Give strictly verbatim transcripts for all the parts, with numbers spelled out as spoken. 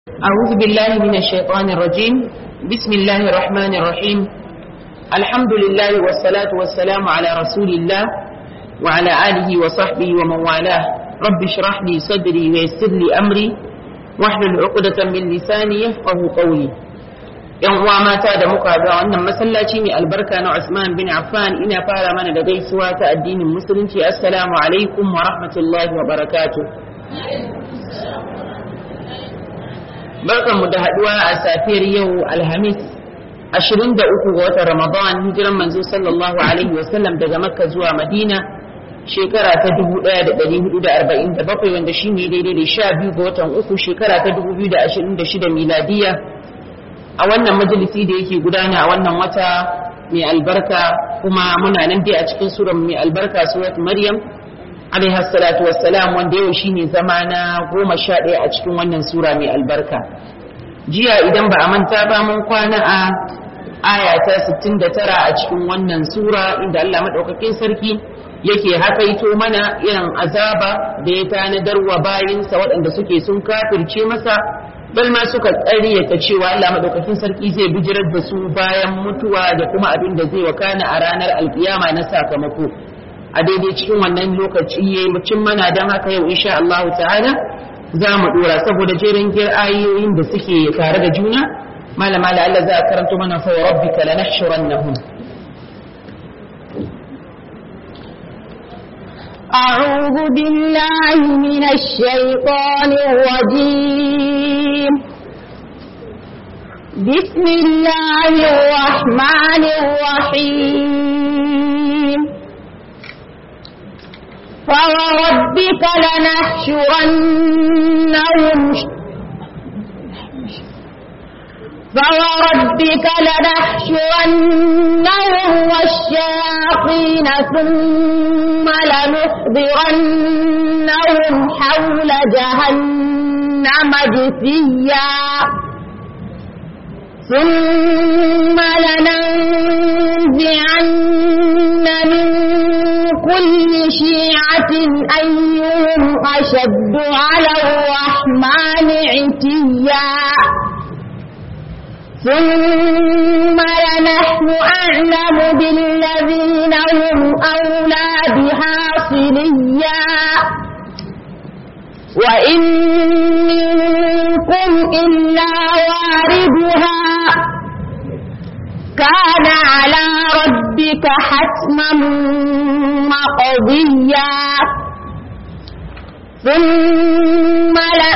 أعوذ بالله من الشيطان الرجيم. بسم الله الرحمن الرحيم. الحمد لله والصلاة والسلام على رسول الله وعلى آله وصحبه ومن والاه. رب اشرح لي صدري ويسر لي أمري واحلل عقدة من لساني يفقه قولي. yan uwa mata da muka ga wannan masallaci mai albarka na Usman bin Affan, ina fara mana da gaisuwa ta addinin musulunci. Assalamu alaikum wa rahmatullahi wa barakatuh. Barkanmu da haduwa a safiyar yau Alhamis ashirin da uku ga watan Ramadan, hijiran manzo sallallahu alaihi wa sallam daga Makka zuwa Madina shekara ta dubu ɗaya da ɗari hudu da arba'in da bakwai, wanda shine daidai da sha biyu ga watan uku shekara ta dubu biyu da ashirin da shida miladiya. A wannan majalisi da yake gudana a wannan wata mai albarka, kuma muna nan dai a cikin sura mai albarka, surat Maryam alaiha salatu wassalam, wanda yau shine zama na goma sha ɗaya a cikin wannan sura mai albarka. Jiya idan ba a manta ba, mun kwana a aya ta sittin da tara a cikin wannan sura, inda Allah madaukakin sarki yake hakaito mana irin azaba da ya tanadar wa bayinsa waɗanda suke sun kafirce masa, bal ma suka ƙaryata cewa Allah madaukakin sarki zai bijirar da su bayan mutuwa da kuma abin da zai wakana a ranar alkiyama na sakamako. A daidai cikin wannan lokaci ya yi mana, don haka yau insha Allah ta'ala za mu dora, saboda jerin gir ayoyin da suke tare da juna. malama la Allah za a karanto mana fa rabbika lanahshurannahum. أعوذ بالله من الشيطان الرجيم. بسم الله الرحمن الرحيم. فوربك لنحشرنهم فوربك لنحشرنهم والشياطين ثم لنحضرنهم حول جهنم جثيا ثم لننزعن من كل شيعة أيهم أشد على الرحمن عتيا ثم لنحن أعلم بالذين هم أولى بها صليا وإن منكم إلا واردها كان على ربك حتما مقضيا ثم لا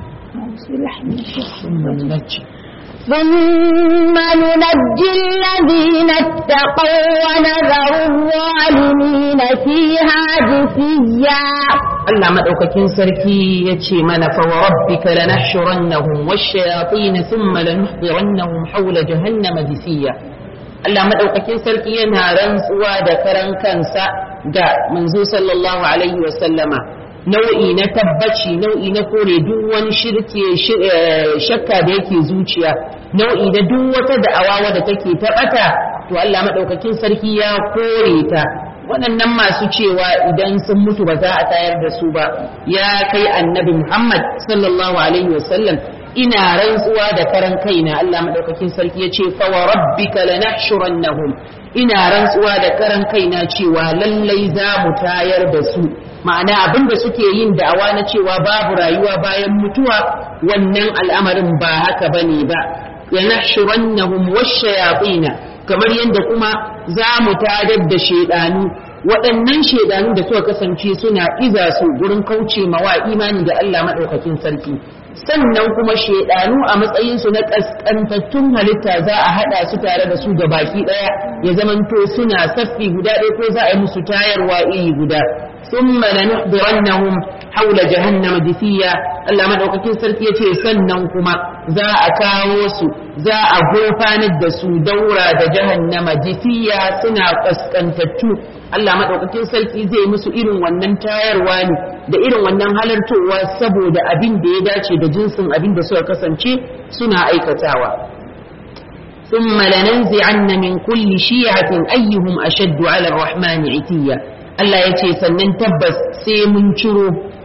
ثم ننجي الذين اتقوا ونذر الظالمين فيها جثيا. Allah madaukakin sarki yace mana fa rabbika lanahshurannahum wash-shayatin thumma lanuhdirannahum hawla jahannama jithiya. Allah madaukakin sarki yana rantsuwa da karan kansa da manzo sallallahu alaihi wa sallama, nau'i na tabbaci, nau'i na kore duk wani shirke shakka da yake zuciya, nau'i da duk wata da'awa wadda take taɓata, to Allah madaukakin sarki ya kore ta. Waɗannan masu cewa idan sun mutu ba za a tayar da su ba, ya kai annabi Muhammad sallallahu alaihi wasallam, ina rantsuwa da karan kaina. Allah madaukakin sarki ya ce fa wa rabbika lanahshurannahum, ina rantsuwa da karan kaina cewa lallai za mu tayar da su. Ma'ana abinda suke yin da'awa na cewa babu rayuwa bayan mutuwa, wannan al'amarin ba haka bane ba. Yanahshurannahum wash-shayatin, kamar yadda kuma za mu tadar da shedanu, waɗannan shedanu da suka kasance suna iza su gurin kauce mawa imani da Allah madaukakin sarki. Sannan kuma shedanu a matsayin su na kaskantattun halitta za a hada su tare da su ga baki daya, ya zamanto suna saffi guda ɗaya ko za a yi musu tayarwa iri guda. ثم لنحضرنهم حول جهنم جثيا. Allah madaukakin sarki yace sannan kuma za a kawo su, za a gofanar da su daura da jahannama jithiya, suna kaskantattu. Allah madaukakin sarki zai musu irin wannan tayarwa ne da irin wannan halartowa saboda abin da ya dace da jinsin abin da suka kasance suna aikatawa. ثم لننزعن من كل شيعة أيهم أشد على الرحمن عتيا. Allah ya ce sannan tabbas sai mun ciro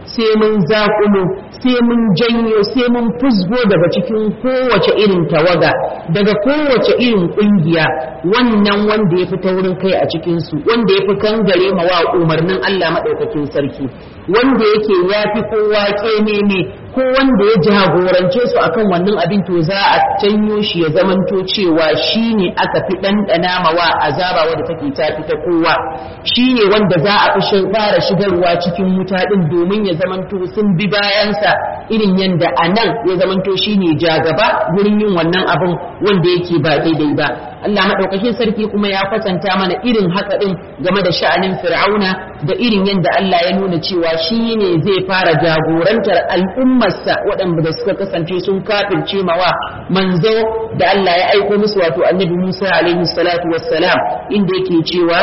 sai mun zaƙulo sai mun janyo sai mun fusgo daga cikin kowace irin tawaga daga kowace irin ƙungiya wannan wanda ya fi taurin kai a cikinsu wanda ya fi kangare ma wa umarnin Allah maɗaukakin sarki wanda yake ya fi kowa ƙememe ko wanda ya jagorance su akan wannan abin to za a canyo shi ya zamanto cewa shi ne aka fi ɗanɗana ma wa azaba wadda take tafi ta kowa shi ne wanda za a fi fara shigarwa cikin wuta ɗin domin ya zamanto sun bi bayansa irin yadda a nan ya zamanto shi ne jagaba wurin yin wannan abin wanda yake ba daidai ba Allah maɗaukakin sarki kuma ya kwatanta mana irin haka ɗin game da sha'anin fir'auna da irin yadda Allah ya nuna cewa shi ne zai fara jagorantar al'ummarsa waɗanda suka kasance sun kafirce mawa manzo da Allah ya aiko musu wato annabi Musa alaihi salatu wassalam inda yake cewa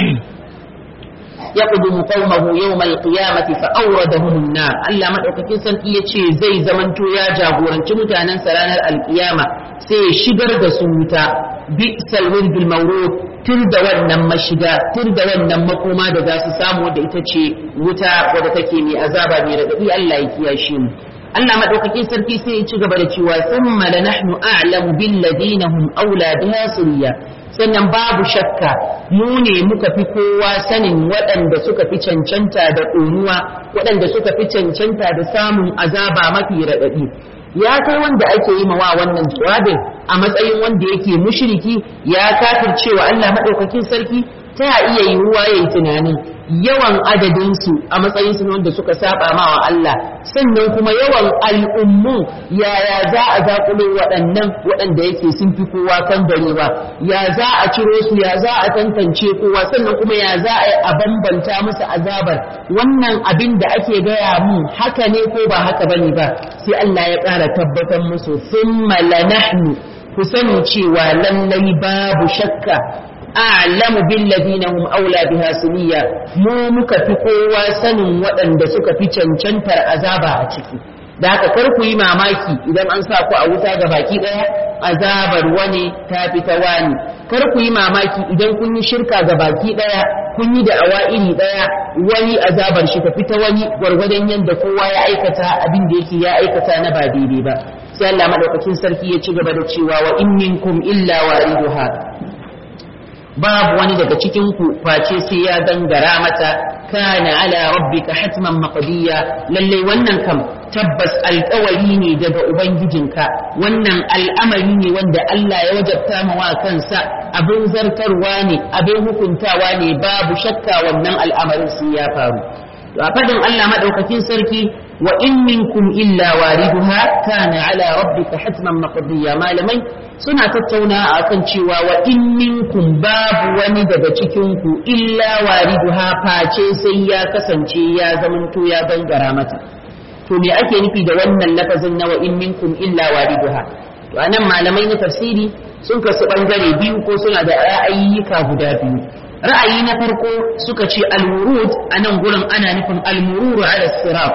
يقدم قومه يوم القيامة فأوردهم النار الله مدوكاكين sarki yace zai zamanto ya jagoranci mutanen sa ranar alkiyama sai ya shigar da su wuta bi'sal wirdul mawrud tur da wannan mashiga tur da wannan makoma da za su samu da ita ce wuta wadda take mai azaba mai radadi Allah ya kiyashe mu Allah madaukakin sarki sai ya ci gaba da cewa thumma lanahnu a'lamu bil ladina hum awla biha suriya sannan babu shakka mu ne muka fi kowa sanin waɗanda suka fi cancanta da ƙonuwa waɗanda suka fi cancanta da samun azaba mafi raɗaɗi ya kai wanda ake yi mawa wannan jawabin a matsayin wanda yake mushriki ya kafircewa Allah maɗaukakin sarki ta iya yiwuwa yayi tunanin yawan adadinsu a matsayinsu wanda suka saba ma wa Allah sannan kuma yawan al'ummu yaya za a zaƙulo waɗannan waɗanda yake sun fi kowa kan garewa ya za a ciro su ya za a tantance kowa sannan kuma ya za a yi a bambanta musu azabar wannan abin da ake gaya mu haka ne ko ba haka bane ba sai Allah ya ƙara tabbatar musu thumma lanahnu ku sani cewa lallai babu shakka a'lamu bil ladina hum aula biha suliya mu muka fi kowa sanin waɗanda suka fi cancantar azaba a ciki da haka kar ku yi mamaki idan an sa ku a wuta ga baki daya azabar wani ta fi ta wani kar ku yi mamaki idan kun yi shirka ga baki daya kun yi da awa'ili daya wani azabar shi ta fi ta wani gwargwadon yadda kowa ya aikata abin da yake ya aikata na ba daidai ba sai Allah madaukakin sarki ya ci gaba da cewa wa in minkum illa wariduha babu wani daga cikin ku face sai ya gangara mata kana ala rabbika hatman maqdiya lalle wannan kam tabbas alƙawari ne daga ubangijinka wannan al'amari ne wanda Allah ya wajabta mawa kansa abin zartarwa ne abin hukuntawa ne babu shakka wannan al'amarin sai ya faru to a fadin Allah madaukakin sarki wa in minkum illa wariduha kana ala rabbika hatman maqdiya malamai suna tattauna akan cewa wa in minkum babu wani daga cikin ku illa wariduha face sai ya kasance ya zamanto ya gangara mata to me ake nufi da wannan lafazin na wa in minkum illa wariduha to anan malamai na tafsiri sun kasu bangare biyu ko suna da ra'ayyuka guda biyu ra'ayi na farko suka ce al-wurud anan gurin ana nufin al-mururu ala sirat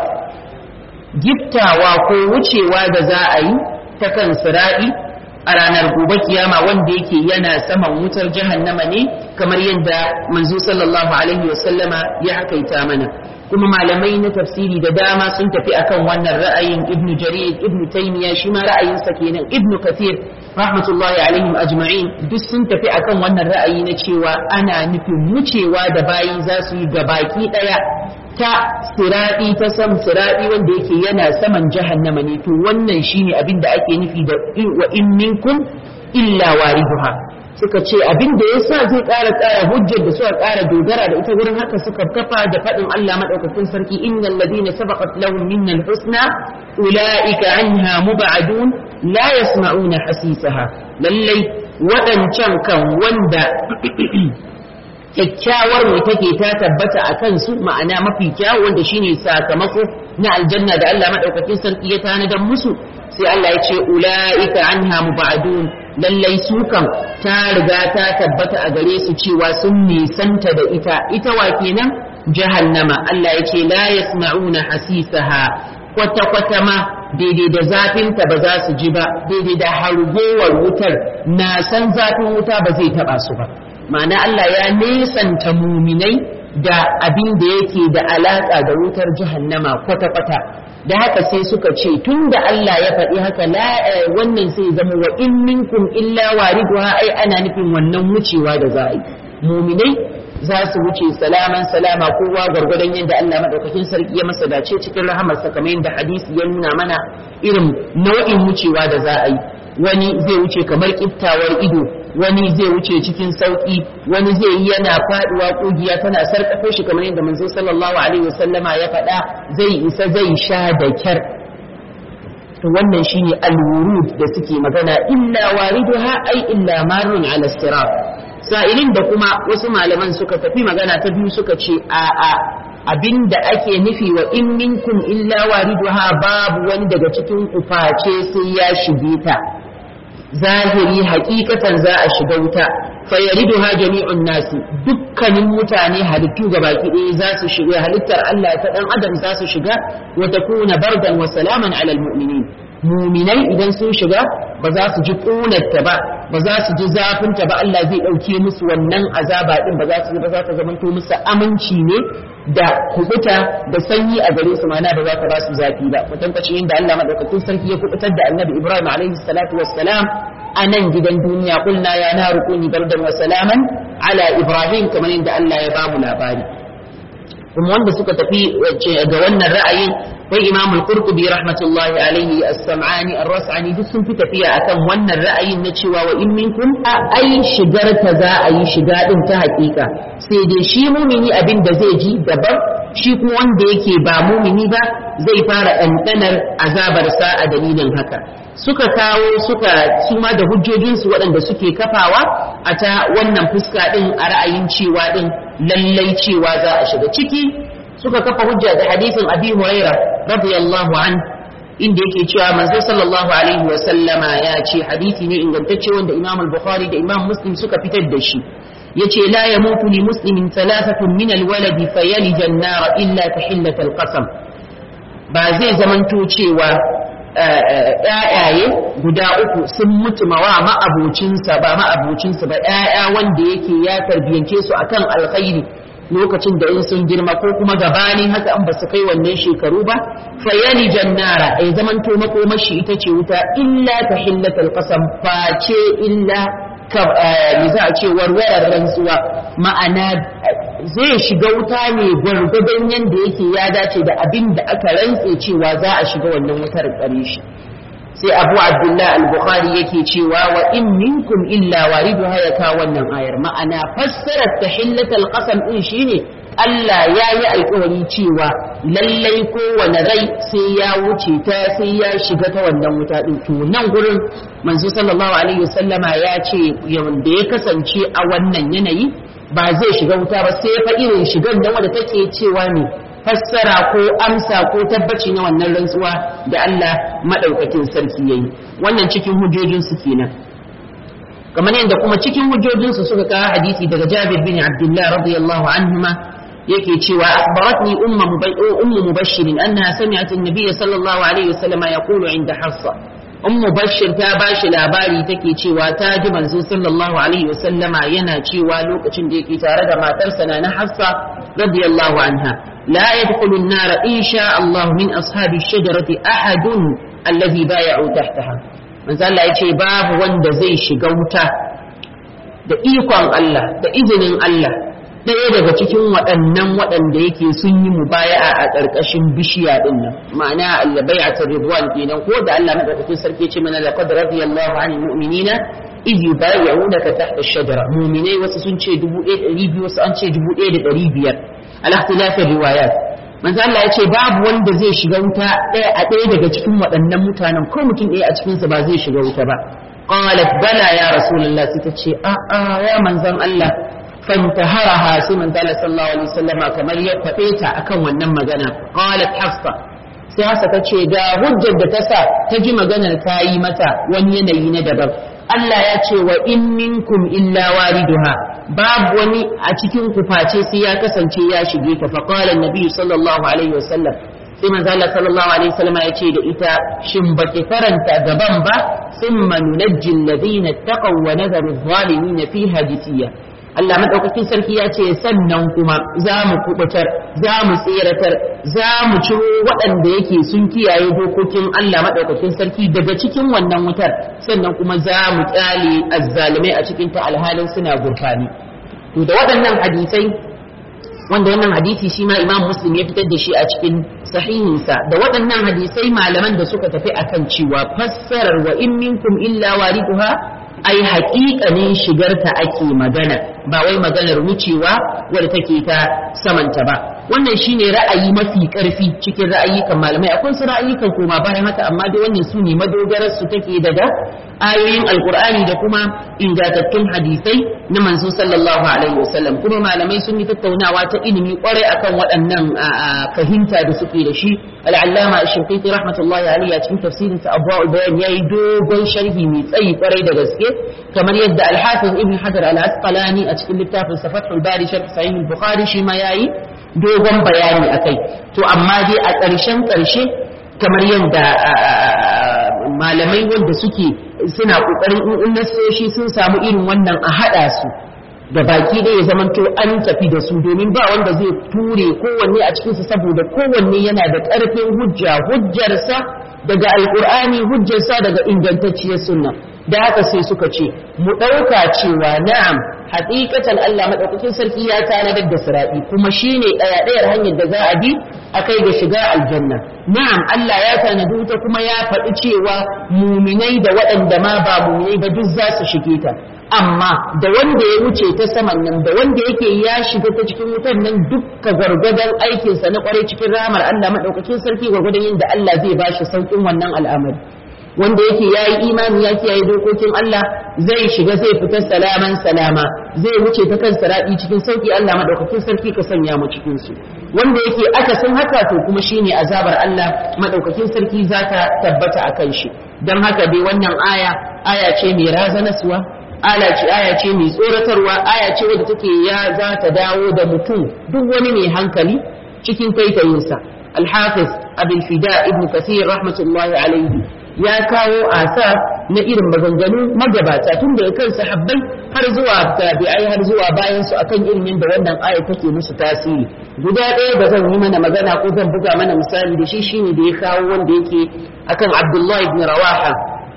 giftawa ko wucewa da za a yi ta kan sira'i a ranar gobe kiyama wanda yake yana saman wutar jahannama ne kamar yadda manzo sallallahu alaihi wasallama ya hakaita mana kuma malamai na tafsiri da dama sun tafi akan wannan ra'ayin ibnu jarir ibnu taymiya shi ma ra'ayinsa kenan ibnu kathir rahmatullahi alaihim ajma'in duk sun tafi akan wannan ra'ayi na cewa ana nufin wucewa da bayi za su yi gabaki daya ta siradi ta sam siradi wanda yake yana saman jahannama ne to wannan shine abin da ake nufi da wa in minkum illa wariduha suka ce abin da yasa zai ƙara ƙara hujjar da suka ƙara dogara da ita wurin haka suka kafa da faɗin Allah madaukakin sarki innal ladina sabaqat lahum minnal husna ulaika anha mub'adun la yasma'una hasisaha lallai waɗancan kan wanda kyakkyawar mai take ta tabbata a kansu ma'ana mafi kyawu wanda shine sakamako na aljanna da Allah madaukakin sarki ya tanadar musu sai Allah ya ce ulaika anha mubadun lallai su kan ta riga ta tabbata a gare su cewa sun nisanta da ita ita wa kenan jahannama Allah ya ce la yasma'una hasisaha kwata kwata ma daidai da zafinta ba za su ji ba daidai da hargowar wutar na san zafin wuta ba zai taba su ba ma'ana Allah ya nesanta muminai da abin da yake da alaka da wutar jahannama kwata-kwata da haka sai suka ce tun da Allah ya faɗi haka la wannan sai zama wa in minkum illa wariduha ai ana nufin wannan wucewa da za a yi muminai za su wuce salaman salama kowa gwargwadon yadda Allah madaukakin sarki ya masa dace cikin rahamarsa kamar yadda hadisi ya nuna mana irin nau'in wucewa da za a yi wani zai wuce kamar kiftawar ido wani zai wuce cikin sauki wani zai yi yana faduwa kugiya tana sarkafar shi kamar yadda manzo sallallahu alaihi wasallama ya faɗa zai isa zai sha da kyar to wannan shine al-wurud da suke magana illa wariduha ai illa marun ala sirat sa'ilin da kuma wasu malaman suka tafi magana ta biyu suka ce a a abinda ake nufi wa in minkum illa wariduha babu wani daga cikin kuface sai ya shige ta zahiri hakikatan za a shiga wuta fayariduha jami'un nasi dukkanin mutane halittu gabaki ɗaya za su shiga halittar Allah ta dan adam za su shiga wa takuna bardan wa salaman ala almu'minin mu'minai idan sun shiga ba za su ji kunarta ba ba za su ji zafinta ba Allah zai dauke musu wannan azaba din ba za su ba za ta zamanto musu aminci ne da kubuta da sanyi a gare su mana ba za ta ba su zafi ba mutantaci inda Allah madaukakin sarki ya kubutar da Annabi Ibrahim alaihi salatu wassalam a nan gidan duniya kulna ya naru kuni bardan wa salaman ala Ibrahim kamar inda Allah ya bamu labari kuma wanda suka tafi ga wannan ra'ayin wai Imam al-Qurtubi rahmatullahi alaihi as-Sam'ani ar-Ras'ani duk sun fi tafiya akan wannan ra'ayin na cewa wa in minkum ai shigar ta za a yi shiga din ta hakika sai dai shi mumini abin da zai ji daban shi kuma wanda yake ba mumini ba zai fara ɗanɗanar azabar sa a dalilin haka suka kawo suka suma da hujjojinsu waɗanda suke kafawa a ta wannan fuska ɗin a ra'ayin cewa ɗin lallai cewa za a shiga ciki suka kafa hujja da hadisin Abi Huraira radiyallahu an inda yake cewa manzo sallallahu alaihi wa sallama ya ce hadisi ne ingantacce wanda Imam al-Bukhari da Imam Muslim suka fitar da shi yace la yamutu li muslimin thalathatun min al-waladi fayalija an-nar illa tahillat al-qasam ba zai zamanto cewa ƴaƴaye guda uku sun mutu mawa ma'abocinsa ba ma'abocinsa ba ƴaƴa wanda yake ya tarbiyance su akan alkhairi lokacin da in sun girma ko kuma gabanin haka an ba su kai wannan shekaru ba fayali jannara ai zaman to makomashi ita ce wuta illa tahillatul qasam face illa ka za a ce warwarar rantsuwa ma'ana zai shiga wuta ne gwargwadon yanda yake ya dace da abin da aka rantse cewa za a shiga wannan wutar tsare shi sai Abu Abdullah al-Bukhari yake cewa wa in minkum illa wariduha ya ka wannan ayar ma'ana fassarar tahillatul qasam din shine Allah ya yi alƙawari cewa lallai kowane rai sai ya wuce ta sai ya shiga ta wannan wuta din to nan gurin manzo sallallahu alaihi wasallama ya ce wanda ya kasance a wannan yanayi ba zai shiga wuta ba sai fa irin shigar nan wanda take cewa ne fassara ko amsa ko tabbaci na wannan rantsuwa da Allah madaukakin sarki yayi wannan cikin hujjojin su kenan kamar yadda kuma cikin hujjojin su suka kawo hadisi daga Jabir bin Abdullah radiyallahu anhuma yake cewa akhbaratni ummu ummu mubashshir annaha sami'at an-nabiy sallallahu alaihi wasallam yaqulu 'inda Hafsa ummu bashir ta bashi labari take cewa ta ji manzo sallallahu alaihi wasallama yana cewa lokacin da yake tare da matarsa na Hafsa radiyallahu anha لا يدخل النار إن شاء الله من أصحاب الشجرة أحد الذي بايعوا تحتها من ذا الله يتشي باب وند زي شقوتا da ikon Allah da izinin Allah ɗaya daga cikin waɗannan waɗanda yake sun yi mubaya'a a ƙarƙashin bishiya ɗin nan ma'ana al-bai'atu ridwan kenan ko da Allah madaukakin sarki ce mana laqad radiyallahu 'anil mu'minina idh yubayyi'unaka tahta ash-shajara mu'minai wasu sun ce dubu ɗaya da ɗari biyu wasu an ce dubu ɗaya da ɗari biyar al-ikhtilafir riwayat manzo Allah ya ce babu wanda zai shiga wuta ɗaya a ɗaya daga cikin waɗannan mutanen ko mutum ɗaya a cikin sa ba zai shiga wuta ba qalat bala ya rasulullah sai ta ce a a ya manzon Allah fantaharaha sai manzo Allah sallallahu alaihi wasallam kamar ya kwabe ta akan wannan magana qalat hafsa sai hafsa ta ce ga hujjar da ta sa ta ji maganar ta yi mata wani yanayi na daban Allah ya ce wa in minkum illa wariduha babu wani a cikin ku face sai ya kasance ya shige ta fa qala annabi sallallahu alaihi wasallam sai manzo Allah sallallahu alaihi wasallam ya ce da ita shin baki faranta gaban ba thumma nunajji alladhina taqaw wa nadharu adh-dhalimin fiha jithiya Allah madaukakin sarki ya ce sannan kuma za mu kubutar za mu tseratar za mu ciro waɗanda yake sun kiyaye dokokin Allah madaukakin sarki daga cikin wannan wutar sannan kuma za mu kyale azzalimai a cikin ta alhalin suna gurfani to da waɗannan hadisai wanda wannan hadisi shi ma Imam Muslim ya fitar da shi a cikin sahihinsa da waɗannan hadisai malaman da suka tafi akan cewa fassarar wa in minkum illa wariduha ai haƙiƙanin shigarta ake magana ba wai maganar wucewa wadda take ta samanta ba wannan shine ra'ayi mafi ƙarfi cikin ra'ayikan malamai akwai su ra'ayikan koma bayan haka amma dai wannan su ne madogarar su take daga ayoyin alkur'ani da kuma ingantattun hadisai na manzo sallallahu alaihi wasallam kuma malamai sun yi tattaunawa ta ilimi kwarai akan waɗannan fahimta da suke da shi al'allama ash-shafiqi rahmatullahi alaihi a cikin tafsirin sa abwaul bayan yayi dogon sharhi mai tsayi kwarai da gaske kamar yadda al-hafiz ibn hajar al-asqalani a cikin littafin sa fathul bari sharh sahih al-bukhari shi ma yayi dogon bayani akai to amma dai a ƙarshen ƙarshe kamar yadda malamai wanda suke suna ƙoƙarin in nasoshi sun samu irin wannan a haɗa su da baki ɗaya ya zamanto an tafi da su domin ba wanda zai ture kowanne a cikinsu saboda kowanne yana da ƙarfin hujja hujjarsa daga alƙur'ani hujjarsa daga ingantacciyar sunna da haka sai suka ce mu ɗauka cewa na'am haƙiƙatan Allah maɗaukakin sarki ya tanadar da siraɗi kuma shine ɗaya ɗayar hanyar da za a bi a kai ga shiga aljanna na'am Allah ya tanadi wuta kuma ya faɗi cewa muminai da waɗanda ma ba muminai ba duk za su shige ta amma da wanda ya wuce ta saman nan da wanda yake ya shiga ta cikin wutar nan dukka gwargwadon aikinsa na kwarai cikin ramar Allah maɗaukakin sarki gwargwadon yadda Allah zai bashi sauƙin wannan al'amari wanda yake yayi imani ya kiyaye dokokin Allah zai shiga zai fita salaman salama zai wuce ta kan sirati cikin sauki Allah madaukakin sarki ka sanya mu cikin su wanda yake akasin haka to kuma shine azabar Allah madaukakin sarki zata tabbata akan shi dan haka dai wannan aya aya ce mai razanaswa aya ce aya ce mai tsoratarwa aya ce wadda take ya za ta dawo da mutum duk wani mai hankali cikin taitayinsa al-hafiz abul fida ibn kathir rahmatullahi alayhi ya kawo asa na irin maganganu magabata tun da kan sahabbai har zuwa tabi'ai har zuwa bayan su akan irin yadda wannan aya take musu tasiri guda ɗaya da zan yi mana magana ko zan buga mana misali da shi shine da ya kawo wanda yake akan Abdullah ibn Rawaha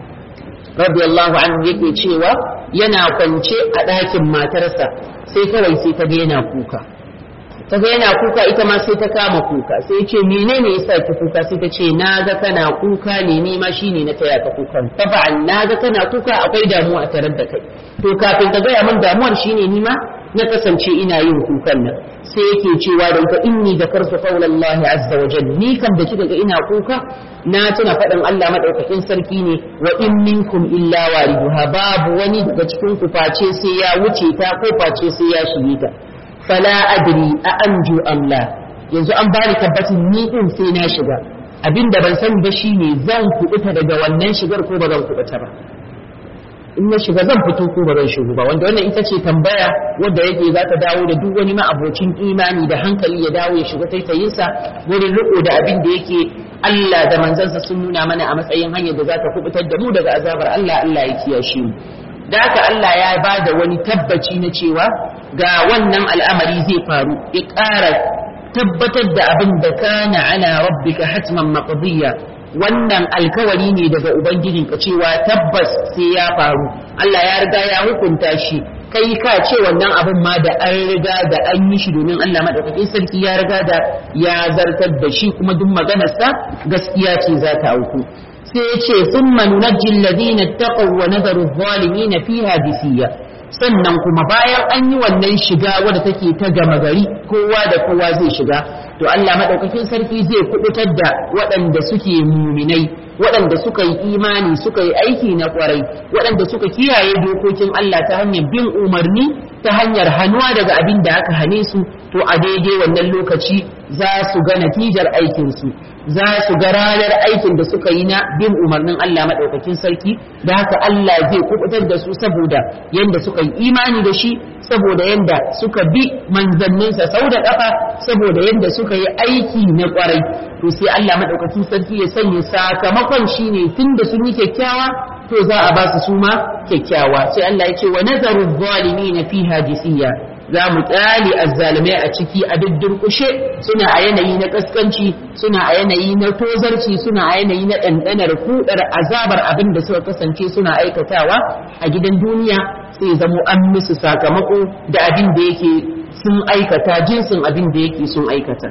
radiyallahu anhu yake cewa yana kwance a ɗakin matarsa sai kawai sai ta ga yana kuka ta ga yana kuka ita ma sai ta kama kuka sai ce menene yasa ki kuka sai ta ce na ga kana kuka ne ni ma shine na taya ka kukan taba'an na ga kana kuka akwai damuwa a tare da kai to kafin ka gaya min damuwar shine ni ma na kasance ina yin kukan nan sai yake cewa da ita inni zakartu qaulallahi azza wa jalla ni kam da kika ga ina kuka na tuna faɗin Allah madaukakin sarki ne wa in minkum illa wariduha babu wani daga cikin ku face sai ya wuce ta ko face sai ya shige ta fala adri a anju am la yanzu an bani tabbacin ni din sai na shiga abinda ban sani ba shine zan kubuta daga wannan shigar ko ba zan kubuta ba in na shiga zan fito ko ba zan shigo ba wanda wannan ita ce tambaya wanda yake za ta dawo da duk wani ma'abocin imani da hankali ya dawo ya shiga taitayinsa wurin riko da abin da yake Allah da manzansa sun nuna mana a matsayin hanyar da za ta kubutar da mu daga azabar Allah Allah ya kiyashe mu da haka Allah ya ba da wani tabbaci na cewa ga wannan al'amari zai faru ya ƙara tabbatar da abin da kana ala rabbika hatman maqdiya wannan alkawari ne daga ubangijinka cewa tabbas sai ya faru Allah ya riga ya hukunta shi kai ka ce wannan abin ma da an riga da an yi shi domin Allah madaukakin sarki ya riga da ya zartar da shi kuma duk maganarsa gaskiya ce za ta auku sai ya ce thumma nunajji alladhina taqaw wa nadharu adh-dhalimina fiha jithiya sannan kuma bayan an yi wannan shiga wadda take ta gama gari kowa da kowa zai shiga to Allah madaukakin sarki zai kubutar da waɗanda suke muminai waɗanda suka yi imani suka yi aiki na kwarai waɗanda suka kiyaye dokokin Allah ta hanyar bin umarni ta hanyar hannuwa daga abin da aka hane su to a daidai wannan lokaci za su ga natijar aikinsu za su ga ranar aikin da suka yi na bin umarnin Allah maɗaukakin sarki da haka Allah zai kubutar da su saboda yanda suka yi imani da shi saboda yanda suka bi manzanninsa sau da ƙafa saboda yanda suka yi aiki na ƙwarai to sai Allah maɗaukakin sarki ya sanya sakamakon shine tunda sun yi kyakkyawa to za a ba su suma kyakkyawa sai Allah ya ce wa nazaru zalimin fiha jisiya za mu kyale azzalimai a ciki a duddurkushe suna a yanayi na kaskanci suna a yanayi na tozarci suna a yanayi na ɗanɗanar kudar azabar abin da suka kasance suna aikatawa a gidan duniya sai zamo an musu sakamako da abin da yake sun aikata jinsin abin da yake sun aikata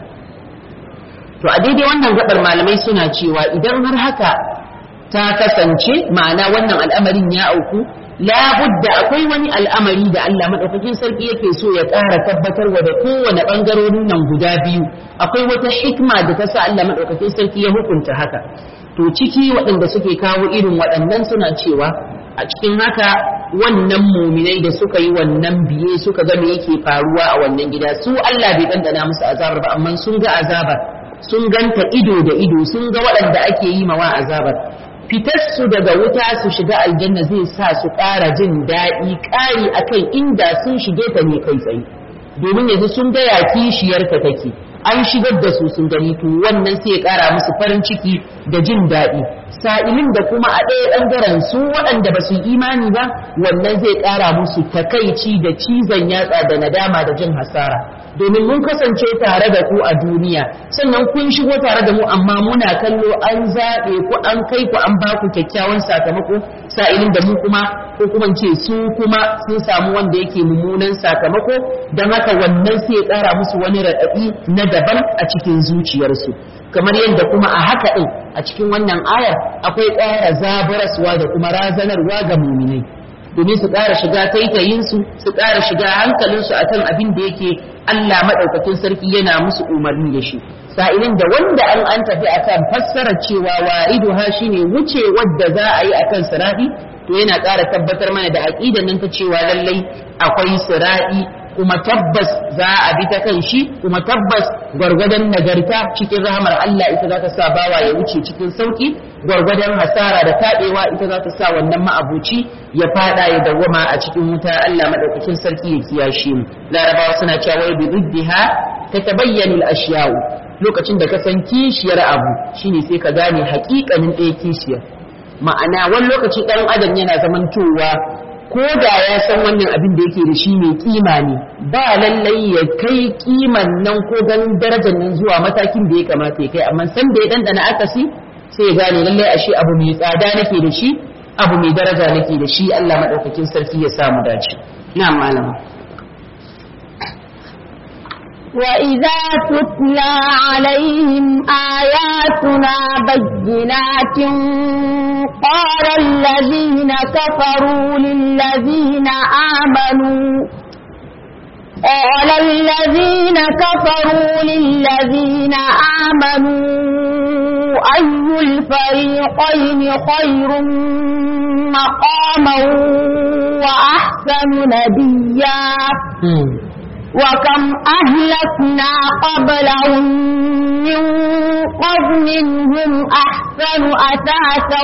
to a daidai wannan gabar malamai suna cewa idan har haka ta kasance ma'ana wannan al'amarin ya auku labudda akwai wani al'amari da Allah madaukakin sarki yake so ya ƙara tabbatarwa da kowane ɓangarorin nan guda biyu akwai wata hikma da ta sa Allah madaukakin sarki ya hukunta haka to ciki waɗanda suke kawo irin waɗannan suna cewa a cikin haka wannan muminai da suka yi wannan biye suka ga me yake faruwa a wannan gida su Allah bai dandana musu azabar ba amma sun ga azabar sun ganta ido da ido sun ga waɗanda ake yi mawa azabar fitarsu daga wuta su shiga aljanna zai sa su ƙara jin daɗi ƙari akan inda sun shige ta ne kai tsaye domin yanzu sun ga ya kishiyarta take an shigar da su sun gani to wannan sai ya ƙara musu farin ciki da jin daɗi sa'ilin da kuma a ɗaya ɓangaren su waɗanda ba su yi imani ba wannan zai ƙara musu takaici da cizon yatsa da nadama da jin hasara domin mun kasance tare da ku a duniya sannan kun shigo tare da mu amma muna kallo an zaɓe ku an kai ku an ba ku kyakkyawan sakamako sa'ilin da mu kuma ko kuma ce su kuma sun samu wanda yake mummunan sakamako don haka wannan sai ya ƙara musu wani raɗaɗi na daban a cikin zuciyarsu kamar yadda kuma a haka ɗin a cikin wannan ayar akwai ƙara zabaraswa da kuma razanarwa ga muminai domin su ƙara shiga taitayinsu su ƙara shiga hankalinsu akan abin da yake Allah maɗaukakin sarki yana musu umarni da shi sa'ilin da wanda an an tafi akan fassara cewa wa'iduha shine wuce wadda za a yi akan sirati to yana ƙara tabbatar mana da aqidan nan ta cewa lallai akwai sirati kuma tabbas za a bi ta kan shi kuma tabbas gwargwadon nagarta cikin rahamar Allah ita za ta sa bawa ya wuce cikin sauki gwargwadon hasara da taɓewa ita za ta sa wannan ma'abuci ya fada ya dawwama a cikin wuta Allah madaukakin sarki ya kiyashe mu larabawa suna cewa wai bi diddiha tatabayyanu al-ashya'u lokacin da ka san kishiyar abu shine sai ka gane haƙiƙanin ɗaya kishiyar ma'ana wani lokaci ɗan adam yana zamantowa ko da ya san wannan abin da yake da shi mai kima ne ba lallai ya kai kiman nan ko ganin darajar nan zuwa matakin da ya kamata ya kai amma san da ya dandana akasi sai ya gane lallai ashe abu mai tsada nake da shi abu mai daraja nake da shi Allah madaukakin sarki ya samu dace ina malama وإذا تتلى عليهم آياتنا بينات قال الذين كفروا للذين آمنوا قال الذين كفروا للذين آمنوا أي الفريقين خير مقاما وأحسن نديا وكم أهلكنا قبلهم من قرن هم أحسن أثاثا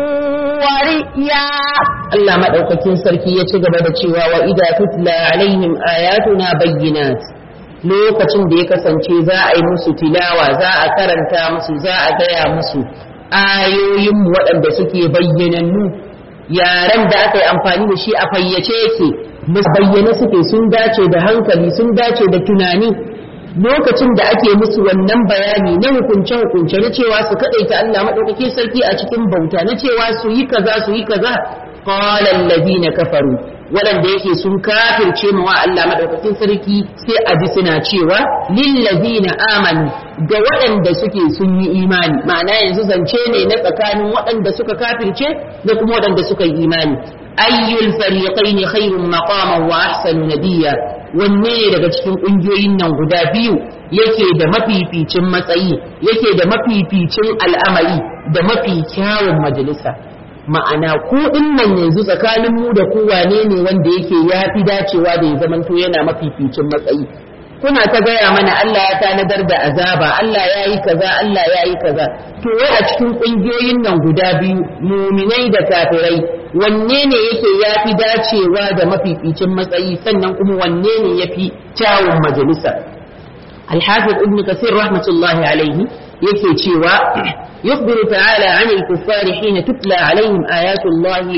ورئيا Allah maɗaukakin sarki ya ci gaba da cewa wa idza tutla alaihim ayatuna bayyinat lokacin da ya kasance za a yi musu tilawa za a karanta musu za a gaya musu ayoyin waɗanda suke bayyanannu yaran da aka yi amfani da shi a fayyace yake bayyane suke sun dace da hankali sun dace da tunani lokacin da ake musu wannan bayani na hukunce hukunce na cewa su kadaita Allah madaukake sarki a cikin bauta na cewa su yi kaza su yi kaza qala alladhina kafaru waɗanda yake sun kafirce ma wa Allah madaukakin sarki sai a ji suna cewa lil ladina amanu ga waɗanda suke sun yi imani ma'ana yanzu zance ne na tsakanin waɗanda suka kafirce da kuma waɗanda suka yi imani ayyul fariqaini khairun maqaman wa ahsanu nadiya wanne ne daga cikin ƙungiyoyin nan guda biyu yake da mafificin matsayi yake da mafificin al'amari da mafi kyawun majalisa ma'ana ku nan yanzu tsakanin mu da ku wane ne wanda yake ya fi dacewa da ya zamanto yana mafificin matsayi kuna ta gaya mana Allah ya tanadar da azaba Allah ya yi kaza Allah ya yi kaza to wai a cikin ƙungiyoyin nan guda biyu muminai da kafirai wanne ne yake ya fi dacewa da mafificin matsayi sannan kuma wanne ne ya fi kyawun majalisa alhafiz ibn kasir rahmatullahi alaihi yake cewa yukhbiru ta'ala 'ani al-kuffari hina tutla 'alayhim ayatu Allahi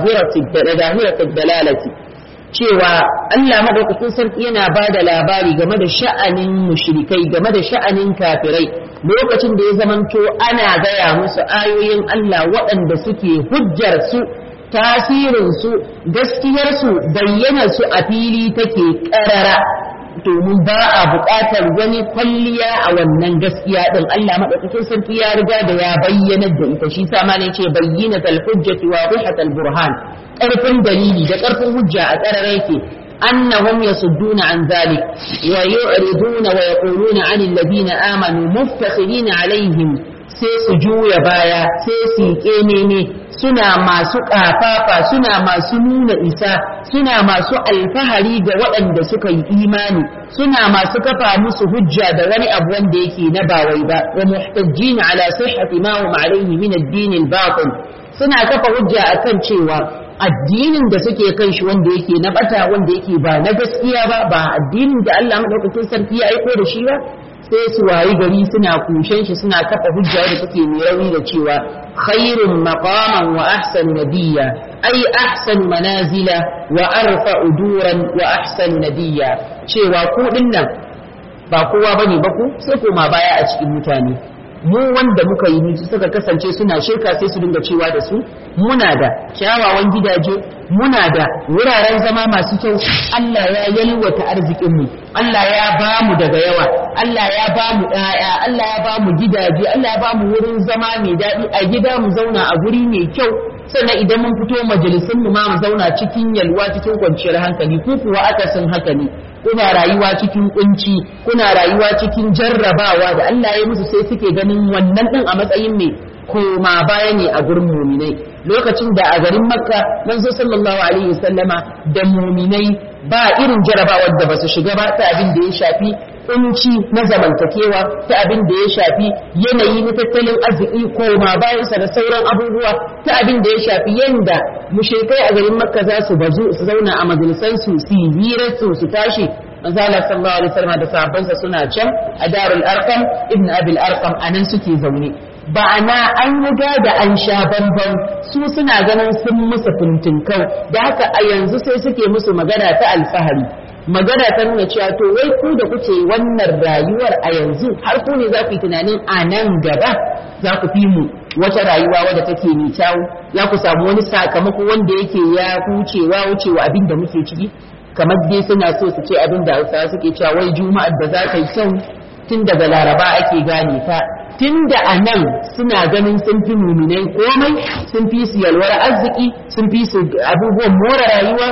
zahiratu dalalati cewa Allah madaukakin sarki yana ba da labari game da sha'anin mushrikai game da sha'anin kafirai lokacin da ya zamanto ana gaya musu ayoyin Allah waɗanda suke hujjar su tasirin su gaskiyar su bayyanar su a fili take karara domin ba a buƙatar wani kwalliya a wannan gaskiya din Allah madaukakin sarki ya riga da ya bayyana da ita shi sa ma ne ce bayyinatul hujjati wa rihatul burhan ƙarfin dalili da ƙarfin hujja a tsarara yake annahum yasudduna an zalik wa yu'riduna wa yaquluna 'anil ladina amanu muftakhirina 'alayhim sai su juya baya sai su kememe suna masu ƙafafa suna masu nuna isa suna masu alfahari ga waɗanda suka yi imani suna masu kafa musu hujja da wani abu wanda yake na bawai ba wa muhtajjina ala sihhati ma hum alayhi min ad-din al-batil suna kafa hujja akan cewa addinin da suke kan shi wanda yake na bata wanda yake ba na gaskiya ba ba addinin da Allah madaukakin sarki ya aiko da shi ba sai su wayi gari suna kushen shi suna kafa hujja da suke mai rauni da cewa khairun maqaman wa ahsanu nabiyya ay ahsanu manazila wa arfa'u duran wa ahsanu nabiyya cewa ku dinnan ba kowa bane ba ku sai koma baya a cikin mutane mu wanda muka yi su suka kasance suna shirka sai su dinga cewa da su muna da kyawawan gidaje muna da wuraren zama masu kyau Allah ya yalwata arzikin mu Allah ya ba mu daga yawa Allah ya ba mu ɗaya Allah ya ba mu gidaje Allah ya ba mu wurin zama mai daɗi a gida mu zauna a guri mai kyau sannan idan mun fito majalisun mu ma mu zauna cikin yalwa cikin kwanciyar hankali ku kuwa akasin haka ne kuna rayuwa cikin kunci kuna rayuwa cikin jarrabawa da Allah ya musu sai suke ganin wannan din a matsayin mai koma baya ne a gurin muminai lokacin da a garin makka manzo sallallahu alaihi wasallama da muminai ba irin jarrabawar da basu shiga ba ta abin da ya shafi kunci na zamantakewa ta abin da ya shafi yanayi na tattalin arziki koma bayansa da sauran abubuwa ta abin da ya shafi yanda mushrikai a garin makka za su bazu su zauna a majalisansu su yi hirar su su tashi manzo Allah sallallahu alaihi wasallam da sahabbansa suna can a darul arqam ibn abil arqam anan suke zaune ba na an riga da an sha bamban su suna ganin sun musu fintinkau da haka a yanzu sai suke musu magana ta alfahari magana ta nuna cewa to wai ku da kuke wannan rayuwar a yanzu har ku ne za ku yi tunanin a nan gaba za ku fi mu wata rayuwa wadda take mai kyau ya ku samu wani sakamako wanda yake ya wucewa wucewa abin da muke ciki kamar dai suna so su ce abin da Hausawa suke cewa wai juma'ar da za ka yi kyau tun daga Laraba ake gane ta tun da a nan suna ganin sun fi muminai komai sun fi su yalwar arziki sun fi su abubuwan more rayuwa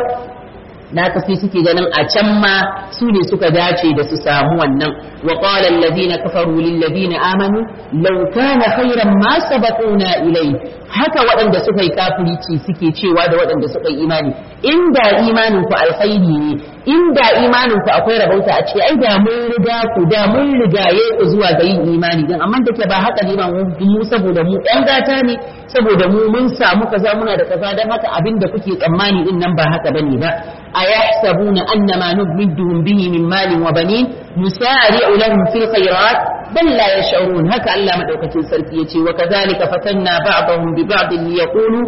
na sai suke ganin a can ma su ne suka dace da su samu wannan wa qala alladhina kafaru lil ladina amanu law kana khayran ma sabaquna ilay haka waɗanda suka yi kafirici suke cewa da waɗanda suka yi imani inda imanin ku alkhairi ne inda imanin ku akwai rabauta a ce ai da mun riga ku da mun rigaye ku zuwa ga yin imani dan amma da ke ba haka ne ba mu saboda mu ɗan gata ne saboda mu mun samu kaza muna da kaza dan haka abinda kuke tsammani din nan ba haka bane ba أيحسبون أن ما نمدهم به من مال وبنين نسارع لهم في الخيرات بل لا يشعرون هكا ألا مدوكة سلفية وكذلك فتنا بعضهم ببعض ليقولوا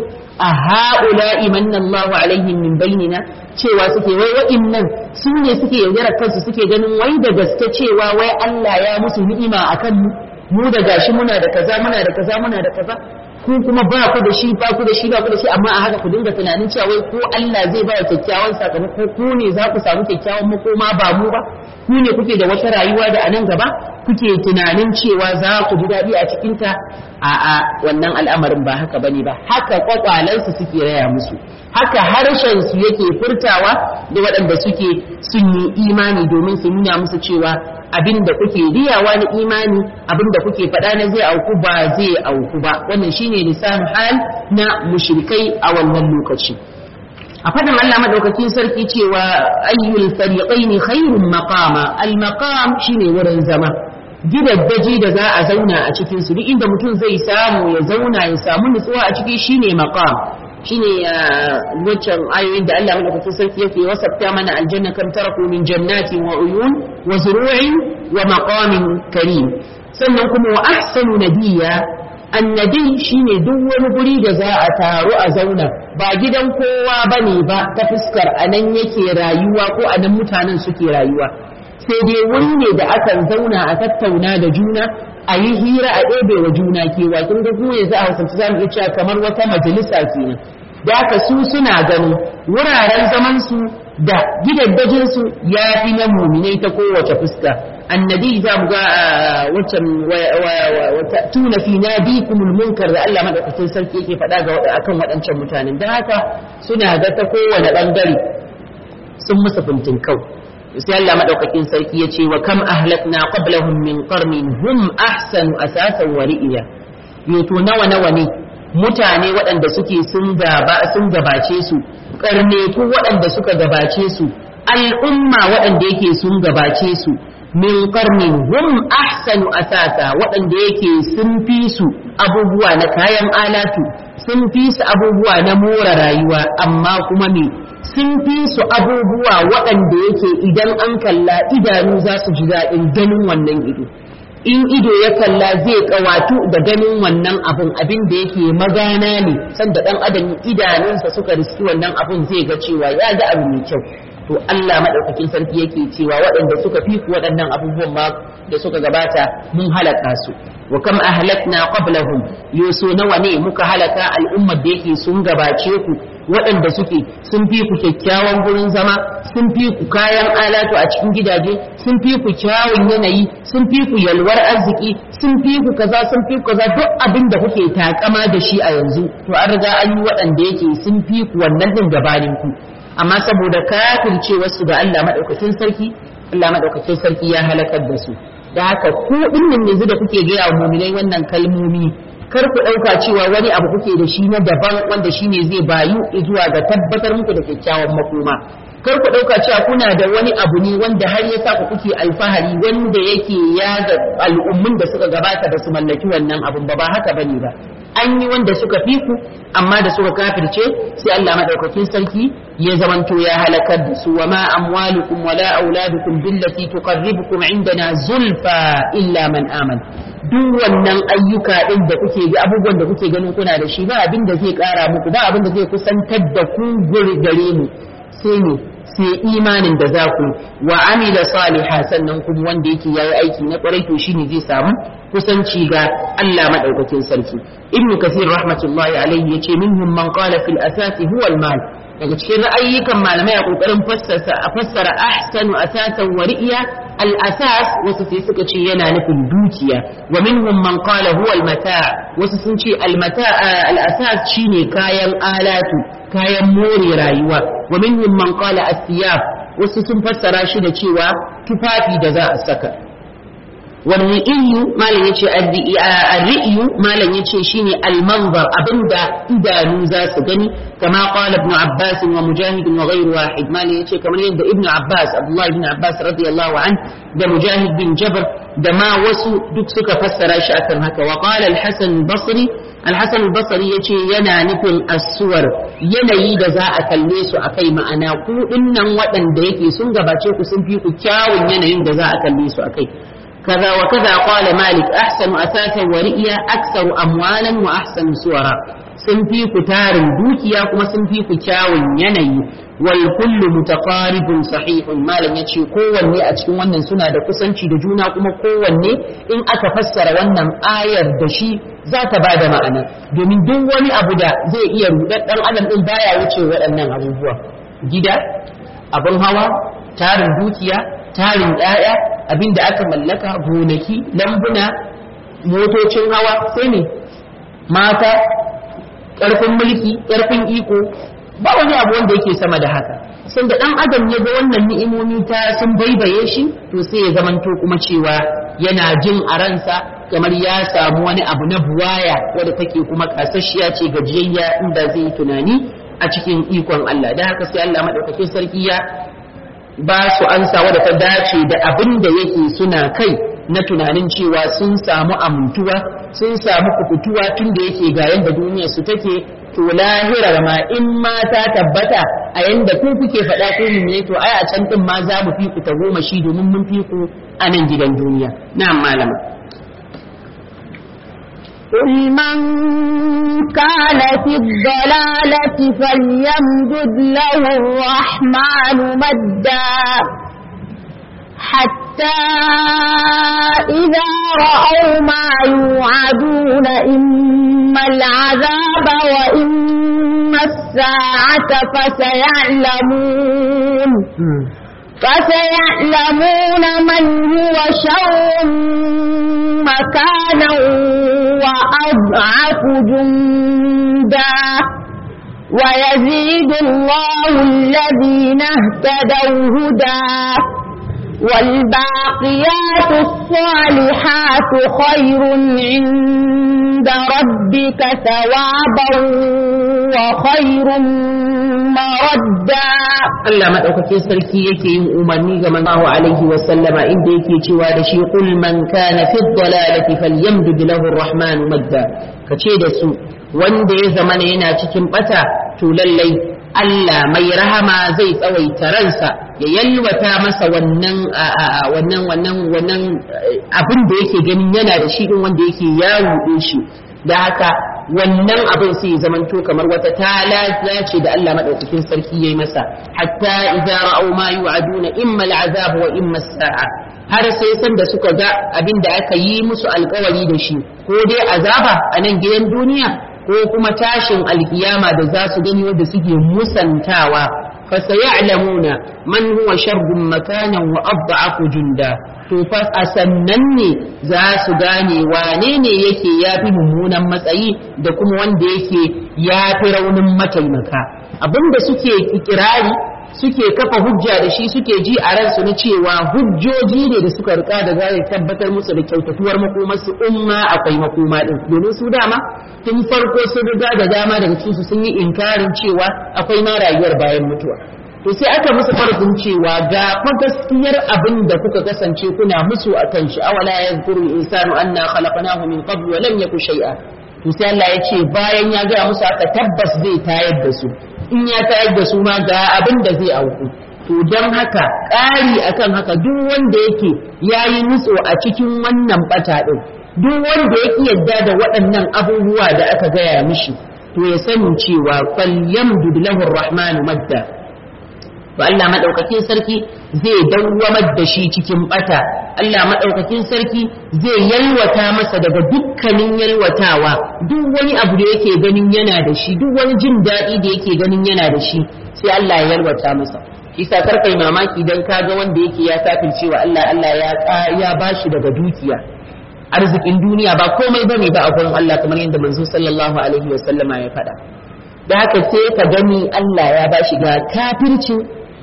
أهؤلاء من الله عليهم من بيننا cewa suke wai wa'innan su ne suke yaudarar kansu suke ganin wai da gaske cewa wai Allah ya musu ni'ima akan mu mu da gashi muna da kaza muna da kaza muna da kaza ku kuma ba ku da shi ba ku da shi ba ku da shi amma a haka ku dinga tunanin cewa wai ko Allah zai ba kyakkyawan sakamako ku ne za ku samu kyakkyawan makoma ba mu ba ku ne kuke da wata rayuwa da a nan gaba kuke tunanin cewa za ku ji daɗi a cikinta a a wannan al'amarin ba haka bane ba haka kwakwalansu suke raya musu haka harshen su yake furtawa da waɗanda suke sun yi imani domin su nuna musu cewa abin da kuke riyawa na imani abin da kuke faɗa na zai auku ba zai auku ba wannan shine lisan hal na mushrikai a wannan lokaci a fadin Allah madaukakin sarki cewa ayyul fariqaini khairun maqama al maqam shine wurin zama gidaddaji da za a zauna a cikin su duk inda mutum zai samu ya zauna ya samu nutsuwa a ciki shine maqam shine waccan ayoyin da Allah madaukakin sarki yake wasafta mana aljanna kam taraku min jannatin wa uyun wa zuru'in wa maqamin karim sannan kuma wa ahsanu nadiya annadi shine duk wani guri da za a taru a zauna ba gidan kowa bane ba ta fuskar anan yake rayuwa ko anan mutanen suke rayuwa sai dai wani ne da akan zauna a tattauna da juna a yi hira a ɗebe wa juna kewa kin ga kuma yanzu a hausance za mu iya cewa kamar wata majalisa kenan da haka su suna ganin wuraren zaman su da gidaddajin su ya fi na muminai ta kowace fuska annabi za mu ga wancan wata tuna fi nadikumul munkar da Allah madaukakin sarki yake faɗa ga akan waɗancan mutanen da haka suna ga ta kowane bangare sun musu fintin kau sai Allah madaukakin sarki ya ce wa kam ahlakna qablahum min qarnin hum ahsanu asasan wa ri'ya yato nawa nawa ne mutane waɗanda suke sun gaba sun gabace su karne ko waɗanda suka gabace su al'umma waɗanda yake sun gabace su min qarnin hum ahsanu asasa waɗanda yake sun fi su abubuwa na kayan alatu sun fi su abubuwa na more rayuwa amma kuma me sun fi su abubuwa waɗanda yake idan an kalla idanu za su ji daɗin ganin wannan ido in ido ya kalla zai kawatu da ganin wannan abun abin da yake magana ne sanda ɗan adam idanunsa suka riski wannan abun zai ga cewa ya ga abu mai kyau to Allah madaukakin sarki yake cewa waɗanda suka fi ku waɗannan abubuwan ma da suka gabata mun halaka su wa kam ahlakna qablahum yusu nawa ne muka halaka al'ummar da yake sun gabace ku waɗanda suke sun fi ku kyakkyawan gurin zama sun fi ku kayan alatu a cikin gidaje sun fi ku kyawun yanayi sun fi ku yalwar arziki sun fi ku kaza sun fi ku kaza duk abin da kuke takama da shi a yanzu to an riga an yi waɗanda yake sun fi ku wannan din gabanin ku amma saboda kafircewar su ga Allah madaukakin sarki Allah madaukakin sarki ya halakar da su da haka ku dinnan yanzu da kuke gaya wa mu'minai wannan kalmomi kar ku ɗauka cewa wani abu kuke da shi na daban wanda shine zai bayu zuwa ga tabbatar muku da kyakkyawan makoma kar ku ɗauka cewa kuna da wani abu ne wanda har ya sa ku kuke alfahari wanda yake ya ga al'ummun da suka gabata da su mallaki wannan abun ba ba haka bane ba an yi wanda suka fi ku amma da suka kafirce sai Allah madaukakin sarki ya zamanto ya halakar da su wa ma amwalukum wala auladukum billati tuqarribukum indana zulfa illa man aman duk wannan ayyuka din da kuke ga abubuwan da kuke ganin kuna da shi ba abin da zai kara muku ba abin da zai kusantar da ku gare mu sai ne sai imanin da za ku wa amila salihah sannan kuma wanda yake yayi aiki na kwarai to shine zai samu kusanci ga Allah madaukakin sarki ibn kathir rahmatullahi alayhi yace minhum man qala fil asasi huwa al mal daga cikin ra'ayyukan malamai a kokarin fassara a fassara ahsanu asasan wa ri'ya al asas wasu sai suka ce yana nufin dukiya wa minhum man qala huwa al mata wasu sun ce al mata al asas shine kayan alatu kayan more rayuwa wa minhum man qala as-siyab wasu sun fassara shi da cewa tufafi da za a saka والرئي ما لن يتشي الرئي ما لن يتشي شيني المنظر أبندا إذا نوزا سجني كما قال ابن عباس ومجاهد وغير واحد ما لن يتشي كما يند ابن عباس عبد الله بن عباس رضي الله عنه ده مجاهد بن جبر ده ما وسو دكسك فسر شأكم هكا وقال الحسن البصري الحسن البصري يتشي ينا نفل السور ينا يدا زا أكليس أكي ما أنا قو إنن وطن ديكي سنغا باتشيكو سنفيكو كاو ينا يدا زا أكليس أكي كذا وكذا قال مالك أحسن أساسا ورئيا أكثر أموالا وأحسن سورا سنفي كتار دوكيا كما سنفي كتاو يني والكل متقارب صحيح ما لم يتشي قوة ني أتشكي ونن سنة دا كسنشي دجونا كما قوة ني إن أكفسر ونن آير دشي ذات بعد معنا دومين دون وني أبو دا زي إيا رودت أن أدم إن بايا يتشي ودنن أبو بوا جدا أبو هوا تار دوكيا tarin ɗaya abinda aka mallaka gonaki lambuna motocin hawa sai ne mata ƙarfin mulki ƙarfin iko ba wani abu wanda yake sama da haka sai da ɗan adam ya ga wannan ni'imomi ta sun baibaye shi to sai ya zamanto kuma cewa yana jin a ransa kamar ya samu wani abu na buwaya wadda take kuma kasashiya ce gajiyayya inda zai tunani a cikin ikon Allah da haka sai Allah madaukakin sarki ya ba su ansa wadda ta dace da abin da yake suna kai na tunanin cewa sun samu amintuwa sun samu kukutuwa tun da yake ga yanda duniyar su take to lahirar ma in ma ta tabbata a yanda ku kuke faɗa ko ne to ai a can din ma za mu fi ku ta goma shi domin mun fi ku a nan gidan duniya na'am malama قل من كان في الضلالة فليمدد له الرحمن مدا حتى إذا رأوا ما يوعدون إما العذاب وإما الساعة فسيعلمون فسيعلمون من هو شر مكانا وأضعف جندا ويزيد الله الذين اهتدوا هدى والباقيات الصالحات خير عند ربك ثوابا وخير مردا. Allah madaukakin sarki yake yin umarni ga manzo alaihi wa sallama inda yake cewa da shi qul man kana fi dhalalati falyamdud lahu ar-rahman madda, kace da su wanda ya zama yana cikin bata to lallai Allah mai rahama zai tsawaita ransa ya yalwata masa wannan wannan wannan wannan abin da yake ganin yana da shi din wanda yake ya rude shi, da haka wannan abin sai ya zamanto kamar wata talata ce da Allah madaukakin sarki yayi masa, hatta idza ra'aw ma yu'aduna imma al'azab wa imma as-sa'a, har sai san da suka ga abin da aka yi musu alkawari da shi, ko dai azaba a nan gidan duniya ko kuma tashin alkiyama da za su gani wanda suke musantawa, fa sayalamuna man huwa sharrun makanan wa adhafu junda, to fa asannan ne za su gane wane ne yake yafi mummunan matsayi da kuma wanda yake yafi raunin mataimaka. Abinda suke ikirari suke kafa hujja da shi suke ji a ransu na cewa hujjoji ne da suka rika da zai tabbatar musu da kyautatuwar makomarsu umma akwai makoma din, domin su dama tun farko sun riga da dama daga cikin su sun yi inkarin cewa akwai ma rayuwar bayan mutuwa. To sai aka musu farkon cewa ga fa gaskiyar abin da kuka kasance kuna musu akan shi, awala yazkuru al-insanu anna khalaqnahu min qablu wa lam yaku shay'a. To sai Allah ya ce bayan ya ga musu aka tabbas zai tayar da su, in ya tayar da su ma ga abin da zai auku. To don haka ƙari akan haka duk wanda yake yayi nutso a cikin wannan bata din, duk wanda yake yadda da waɗannan abubuwa da aka gaya mishi, to ya sani cewa falyamdud lahu ar-rahmanu madda, to Allah madaukakin sarki zai dawwamar da shi cikin bata, Allah madaukakin sarki zai yalwata masa daga dukkanin yalwatawa, duk wani abu da yake ganin yana da shi, duk wani jin daɗi da yake ganin yana da shi, sai Allah ya yalwata masa. Isa karkai mamaki dan kaga wanda yake ya kafirce wa Allah, Allah ya ya bashi daga dukiya, arzikin duniya ba komai bane ba a gurin Allah, kamar yadda manzo sallallahu alaihi wa sallama ya faɗa. Da haka sai ka gani Allah ya bashi ga kafirci,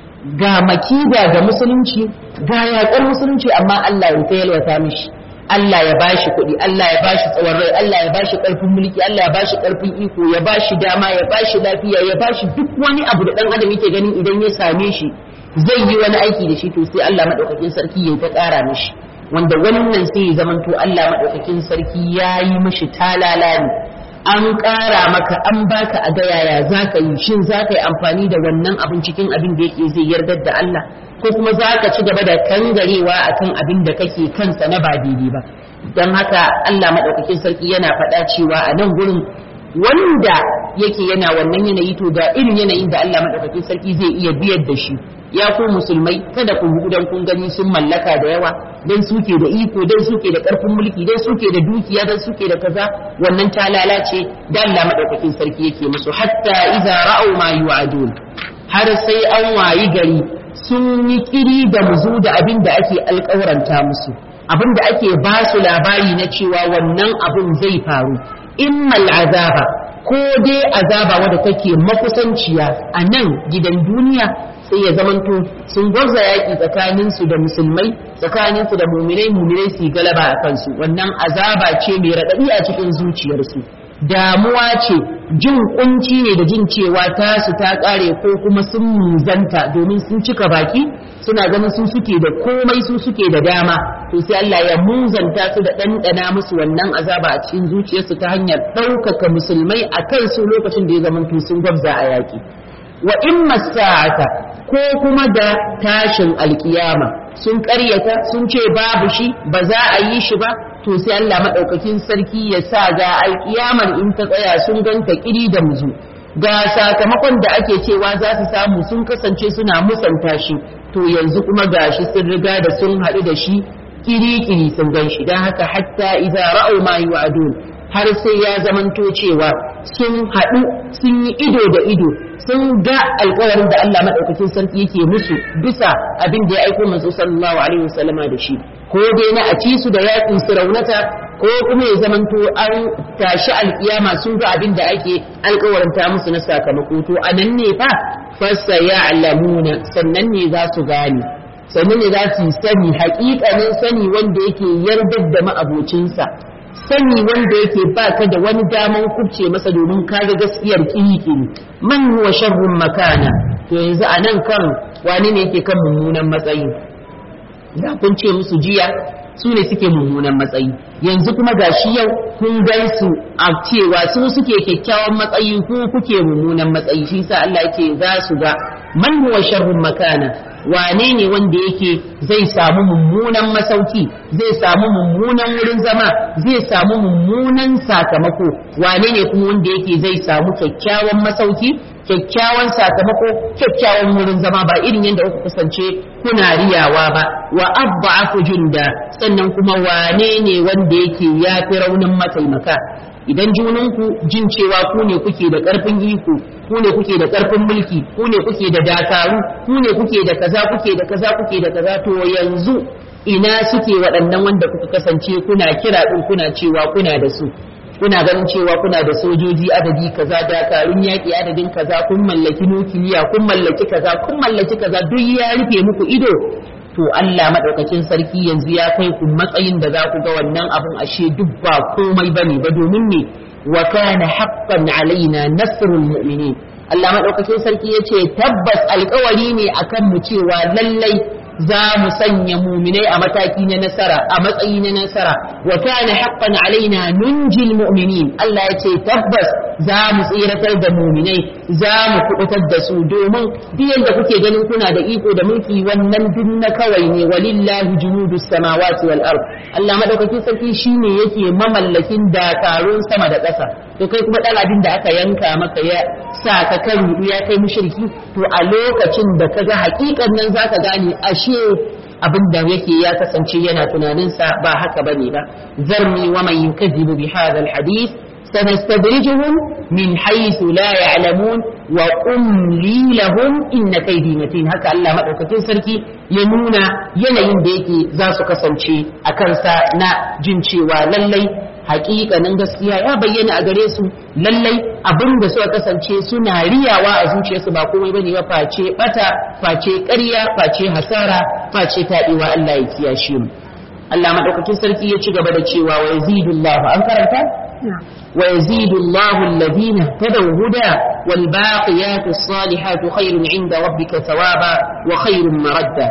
ga makida ga musulunci, ga yaƙar musulunci, amma Allah ya ta yalwata mishi, Allah ya bashi kuɗi, Allah ya bashi tsawon rai, Allah ya bashi ƙarfin mulki, Allah ya bashi ƙarfin iko, ya bashi dama, ya bashi lafiya, ya bashi duk wani abu da ɗan adam yake ganin idan ya same shi zai yi wani aiki da shi, to sai Allah madaukakin sarki ya ta ƙara mishi, wanda wannan sai ya zamanto Allah madaukakin sarki ya yi mishi talala ne, an ƙara maka an baka a ga yaya za ka yi, shin za ka yi amfani da wannan abin cikin abin da yake zai yardar da Allah, ko kuma za ka ci gaba da kangarewa akan abin da kake kansa na ba daidai ba. Don haka Allah maɗaukakin sarki yana faɗa cewa a nan gurin wanda yake yana wannan yanayi, to da irin yanayin da Allah maɗaukakin sarki zai iya biyar da shi. Ya ku musulmai, kada ku bugu dan kun gani sun mallaka da yawa, dan suke da iko, dan suke da ƙarfin mulki, dan suke da dukiya, dan suke da kaza, wannan ta lalace da Allah madaukakin sarki yake musu, hatta idza ra'aw ma yu'adun, har sai an wayi gari sun yi kiri da muzu da abin da ake alƙawaranta musu, abin da ake ba su labari na cewa wannan abin zai faru, immal azaba, ko dai azaba wadda take makusanciya a nan gidan duniya, sai ya zamanto sun gwarza yaƙi tsakaninsu da musulmai, tsakaninsu da muminai, muminai su galaba a kansu, wannan azaba ce mai raɗaɗi a cikin zuciyarsu, damuwa ce, jin kunci ne da jin cewa tasu ta ƙare ko kuma sun muzanta domin sun cika baki, suna ganin su suke da komai, su suke da dama, to sai Allah ya muzanta su da ɗanɗana musu wannan azaba a cikin zuciyarsu ta hanyar ɗaukaka musulmai a kansu lokacin da ya zamanto sun gwabza a yaƙi. Wa in masa'ata, ko kuma da tashin alkiyama, sun ƙaryata sun ce babu shi, ba za a yi shi ba, to sai Allah madaukakin sarki ya sa ga alkiyamar in ta tsaya sun ganta kiri da muzu ga sakamakon da ake cewa za su samu sun kasance suna musanta shi to yanzu kuma gashi sun riga da sun haɗu da shi kiri-kiri sun gan shi don haka hatta idza ra'u ma yu'adun har sai ya zamanto cewa sun haɗu sun yi ido da ido sun ga alƙawarin da Allah madaukakin sarki yake musu bisa abin da ya aiko manzo sallallahu alaihi wasallama da shi ko dai na a ci su da yaƙin su raunata ko kuma ya zamanto an tashi alƙiyama sun ga abin da ake alƙawaranta musu na sakamako to anan ne fa fasa ya'lamuna sannan ne za su gane sannan ne za su sani haƙiƙanin sani wanda yake yardar da ma'abocinsa sani wanda yake baka da wani daman kubce masa domin kaga gaskiyar kiri-kiri man huwa sharrun makana to yanzu a nan kan wani ne yake kan mummunan matsayi da kun ce musu jiya su ne suke mummunan matsayi yanzu kuma gashi yau kun gan su a cewa su suke kyakkyawan matsayi ko kuke mummunan matsayi shi sa Allah yake za su ga man huwa sharrun makana wane ne wanda yake zai samu mummunan masauki zai samu mummunan wurin zama zai samu mummunan sakamako wane ne kuma wanda yake zai samu kyakkyawan masauki kyakkyawan sakamako kyakkyawan wurin zama ba irin yadda kuka kasance kuna riyawa ba wa abba'afu junda sannan kuma wane ne wanda yake yafi raunin mataimaka idan junanku jin cewa ku ne kuke da ƙarfin iko ku ne kuke da ƙarfin mulki ku ne kuke da dakaru ku ne kuke da kaza kuke da kaza kuke da kaza to yanzu ina suke waɗannan wanda kuka kasance kuna kira ɗin kuna cewa kuna da su kuna ganin cewa kuna da sojoji adadi kaza dakarun yaƙi adadin kaza kun mallaki nukiliya kun mallaki kaza kun mallaki kaza duk ya rufe muku ido to Allah madaukakin sarki yanzu ya kai ku matsayin da za ku ga wannan abun ashe duk ba komai bane ba domin ne wa kana haqqan alaina nasrul mu'minin Allah madaukakin sarki yace tabbas alƙawari ne akan mu cewa lallai za mu sanya muminai a mataki na nasara a matsayi na nasara wa kana haqqan alaina nunjil mu'minin Allah ya ce tabbas za mu tsiratar da muminai za mu kubutar da su domin duk yanda kuke ganin kuna da iko da mulki wannan dunna kawai ne walillahi junudus samawati wal ard Allah madaukakin sarki shine yake mamallakin dakarun sama da ƙasa to kai kuma dan abin da aka yanka maka ya sa ka kan ya kai mushriki to a lokacin da kaga hakikan nan zaka gane ashe abin da yake ya kasance yana tunaninsa ba haka bane ba zarni wa man yukazzibu bi hadha alhadith sanastadrijuhum min haythu la ya'lamun wa umli lahum inna kaydi matin haka Allah madaukakin sarki ya nuna yanayin da yake za su kasance a kansa na jin cewa lallai hakikanin gaskiya ya bayyana a gare su lallai abin da suka kasance suna riyawa a zuciyarsu ba komai bane ba face bata face ƙarya face hasara face taɗewa Allah ya kiyashe mu Allah madaukakin sarki ya ci gaba da cewa wa yazidullahu an karanta wa yazidullahu alladhina tadaw huda wal baqiyatus salihatu khairun inda rabbika thawaba wa khairun maradda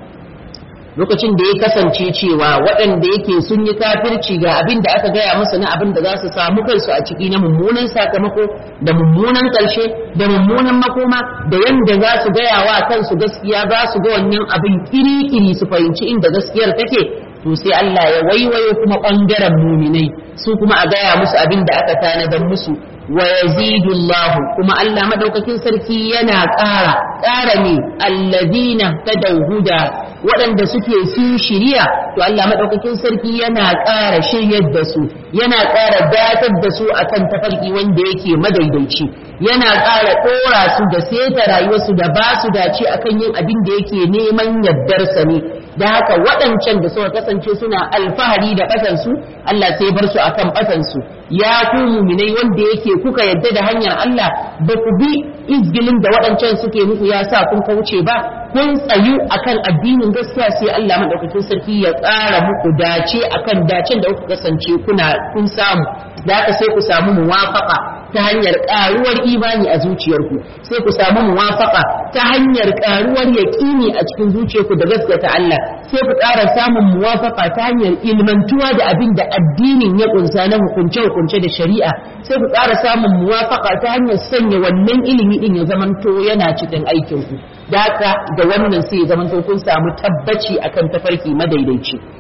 lokacin da ya kasance cewa waɗanda yake sun yi kafirci ga abin da aka gaya musu na abin da za su samu kansu a ciki na mummunan sakamako da mummunan ƙarshe da mummunan makoma da yanda za su gaya wa kansu gaskiya za su ga wannan abin kiri-kiri su fahimci inda gaskiyar take to sai Allah ya waiwayo kuma ɓangaren muminai su kuma a gaya musu abin da aka tanadar musu wa yazidullahu kuma Allah madaukakin sarki yana ƙara ƙara ne alladina tadaw huda waɗanda suke sun shiriya to Allah madaukakin sarki yana ƙara shiryar da su yana ƙara datar da su akan tafarki wanda yake madaidaici yana ƙara ɗora su da seta rayuwarsu da ba su dace akan yin abin da yake neman yardarsa ne da haka waɗancan da suka kasance suna alfahari da ƙasansu Allah sai bar su akan ƙasansu ya ku muminai wanda yake kuka yadda da hanyar Allah ba ku bi izgilin da waɗancan suke muku ya sa kun kauce ba kun tsayu akan addinin gaskiya sai Allah madaukakin sarki ya ƙara muku dace akan dacen da kuka kasance kuna kun samu da haka sai ku samu muwafaqa ta hanyar ƙaruwar imani a zuciyarku sai ku samu muwafaqa ta hanyar ƙaruwar yaƙini a cikin zuciyarku da gaskata Allah sai ku ƙara samun muwafaqa ta hanyar ilmantuwa da abin da addinin ya kunsa na hukunce hukunce da shari'a sai ku ƙara samun muwafaqa ta hanyar sanya wannan ilimi din ya zamanto yana cikin aikinku da haka da wannan sai ya zamanto kun samu tabbaci akan tafarki madaidaici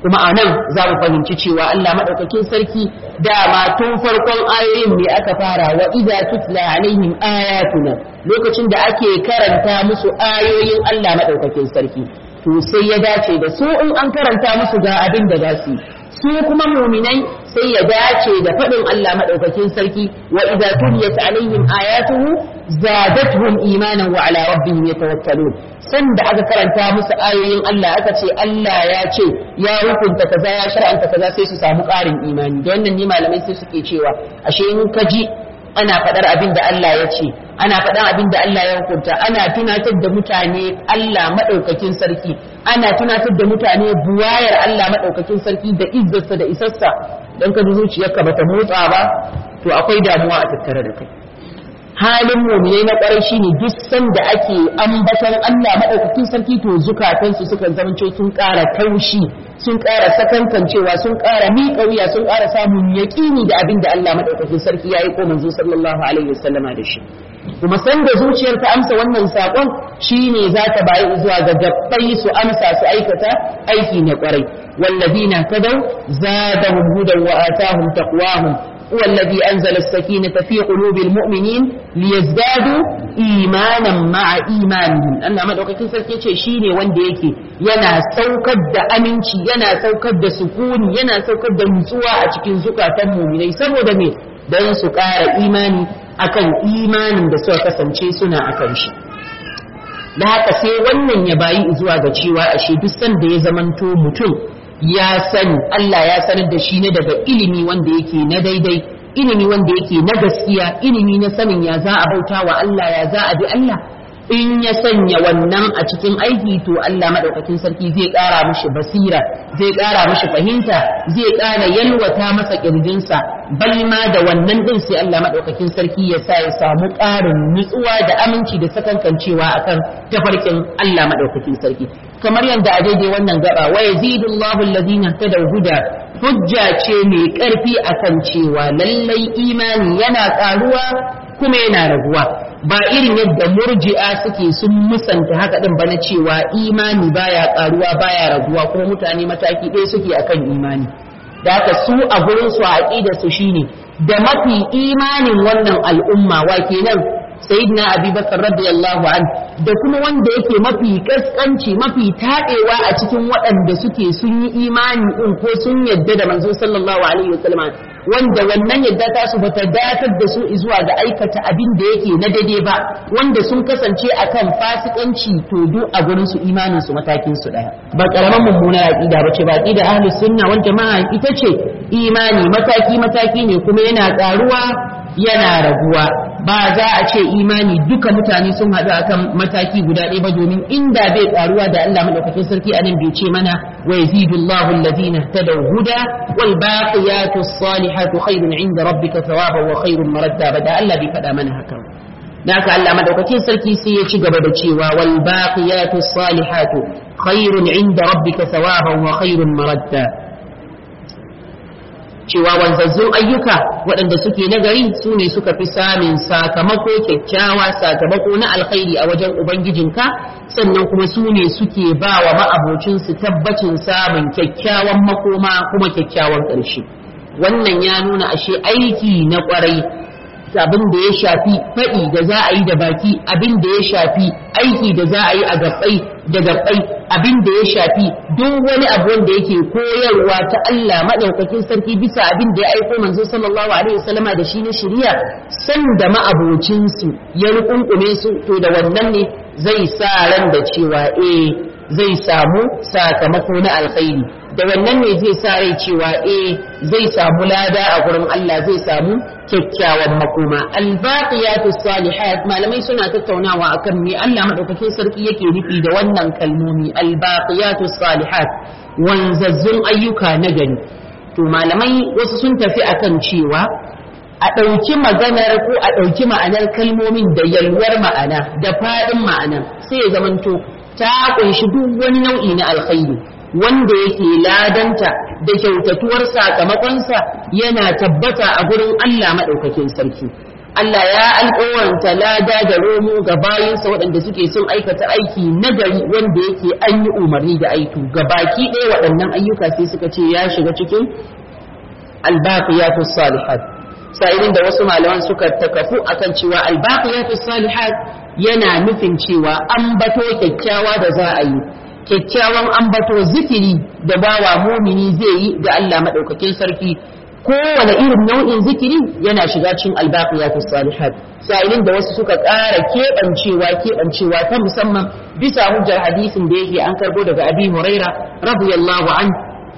kuma a nan za mu fahimci cewa Allah maɗaukakin sarki dama tun farkon ayoyin ne aka fara wa idza tutla alaihim ayatuna lokacin da ake karanta musu ayoyin Allah maɗaukakin sarki to sai ya dace da su in an karanta musu ga abin da za su su kuma muminai sai ya dace da faɗin Allah maɗaukakin sarki wa idza tuliyat alaihim ayatuhu zadatuhum imanan wa ala rabbihim yatawakkalun sanda aka karanta musu ayoyin Allah aka ce Allah ya ce ya hukunta kaza ya shar'anta kaza sai su samu ƙarin imani da wannan ne malamai sai suke cewa ashe in ka ji ana faɗar abin da Allah ya ce ana faɗar abin da Allah ya hukunta ana tunatar da mutane Allah maɗaukakin sarki ana tunatar da mutane buwayar Allah maɗaukakin sarki da izzarsa da isarsa dan ka zuciyarka bata motsa ba to akwai damuwa a tattare da kai halin mu'minai na ƙwarai shine duk sanda ake ambaton Allah madaukakin sarki to zukatansu suka zamanto sun ƙara taushi sun ƙara sakankancewa sun ƙara miƙa wuya sun ƙara samun yaƙini da abin da Allah madaukakin sarki ya yi ko manzo sallallahu alaihi wasallama da shi kuma sanda zuciyar ta amsa wannan sakon shine za ta bayi zuwa ga gabbai su amsa su aikata aiki na ƙwarai wallazina tadaw zadahum hudan wa atahum taqwahum هو الذي أنزل السكينة في قلوب المؤمنين ليزدادوا إيمانا مع إيمانهم أن ما دوكا كن سركي ce shine wanda yake yana saukar da aminci yana saukar da sukuni yana saukar da nutsuwa a cikin zukatan mu'minai saboda me dan su ƙara imani akan imanin da suka kasance suna akan shi da haka sai wannan ya bayi zuwa ga cewa ashe duk sanda ya zamanto mutum ya sani Allah ya sanar da shi ne daga ilimi wanda yake na daidai ilimi wanda yake na gaskiya ilimi na sanin ya za a bauta wa Allah ya za a bi Allah in ya sanya wannan a cikin aiki to Allah madaukakin sarki zai ƙara mishi basira zai ƙara mishi fahimta zai ƙara yalwata masa ƙirjinsa bal ma da wannan din sai Allah madaukakin sarki ya sa ya samu ƙarin nutsuwa da aminci da sakankancewa akan tafarkin Allah madaukakin sarki kamar yadda a daidai wannan gaba wa yazidullahu alladhina tadaw huda hujja ce mai ƙarfi akan cewa lallai imani yana ƙaruwa kuma yana raguwa ba irin yadda murji'a suke sun musanta haka din ba na cewa imani baya ƙaruwa baya raguwa kuma mutane mataki ɗaya suke akan imani da haka su a gurin su a aqidar su shine da mafi imanin wannan al'umma wa kenan sayyidina abubakar radiyallahu an da kuma wanda yake mafi kaskanci mafi taɗewa a cikin waɗanda suke sun yi imani din ko sun yadda da manzo sallallahu alaihi wasallam wanda wannan yadda ta su bata datar da su zuwa ga aikata abin da yake na daidai ba wanda sun kasance akan fasikanci to duk a gurin su imanin su matakin su daya ba karaman mummuna aqida bace ba aqida ahlus sunna wal jamaa ita ce imani mataki mataki ne kuma yana karuwa yana raguwa ba za a ce imani duka mutane sun haɗu akan mataki guda ɗaya ba domin inda bai karuwa da Allah madaukakin sarki anan bai ce mana wa yazidullahu alladhina tadaw huda wal baqiyatu salihatu khairun inda rabbika thawaban wa khairun maradda ba da Allah bai faɗa mana haka da haka Allah madaukakin sarki sai ya ci gaba da cewa wal baqiyatu salihatu khairun inda rabbika thawaban wa khairun maradda cewa wanzazzun ayyuka waɗanda suke nagari su ne suka fi samun sakamako kyakkyawa sakamako na alkhairi a wajen ubangijinka sannan kuma su ne suke ba wa ma'abocinsu tabbacin samun kyakkyawan makoma kuma kyakkyawan ƙarshe wannan ya nuna ashe aiki na ƙwarai abin da ya shafi faɗi da za a yi da baki abin da ya shafi aiki da za a yi a gabbai da gabbai abin da ya shafi duk wani abu wanda yake koyarwa ta Allah madaukakin sarki bisa abin da ya aiko manzo sallallahu alaihi wasallama da shi na shari'a san da ma'abocin su ya rukunkume su to da wannan ne zai sa ran da cewa eh zai samu sakamako na alkhairi da wannan ne zai sa rai cewa eh zai samu lada a gurin Allah zai samu kyakkyawan makoma albaqiyatu salihat malamai suna tattaunawa akan me Allah madaukakin sarki yake nufi da wannan kalmomi albaqiyatu salihat wanzazzun ayyuka na gani to malamai wasu sun tafi akan cewa a ɗauki maganar ko a ɗauki ma'anar kalmomin da yalwar ma'ana da faɗin ma'ana sai ya zamanto ta kunshi duk wani nau'i na alkhairi wanda yake ladanta da kyautatuwar sakamakonsa yana tabbata a gurin Allah maɗaukakin sarki Allah ya alƙawarta lada da romo ga bayinsa waɗanda suke sun aikata aiki nagari wanda yake an yi umarni da aiki ga baki ɗaya waɗannan ayyuka sai suka ce ya shiga cikin albaqiyatus salihat sa'ilin da wasu malaman suka takafu akan cewa albaqiyatus salihat yana nufin cewa ambato kyakkyawa da za a yi kyakkyawan ambato zikiri da bawa mumini zai yi ga Allah madaukakin sarki kowane irin nau'in zikiri yana shiga cikin albaqiyatus salihat sa'ilin da wasu suka ƙara keɓancewa keɓancewa ta musamman bisa hujjar hadisin da yake an karbo daga Abi Huraira radiyallahu anhu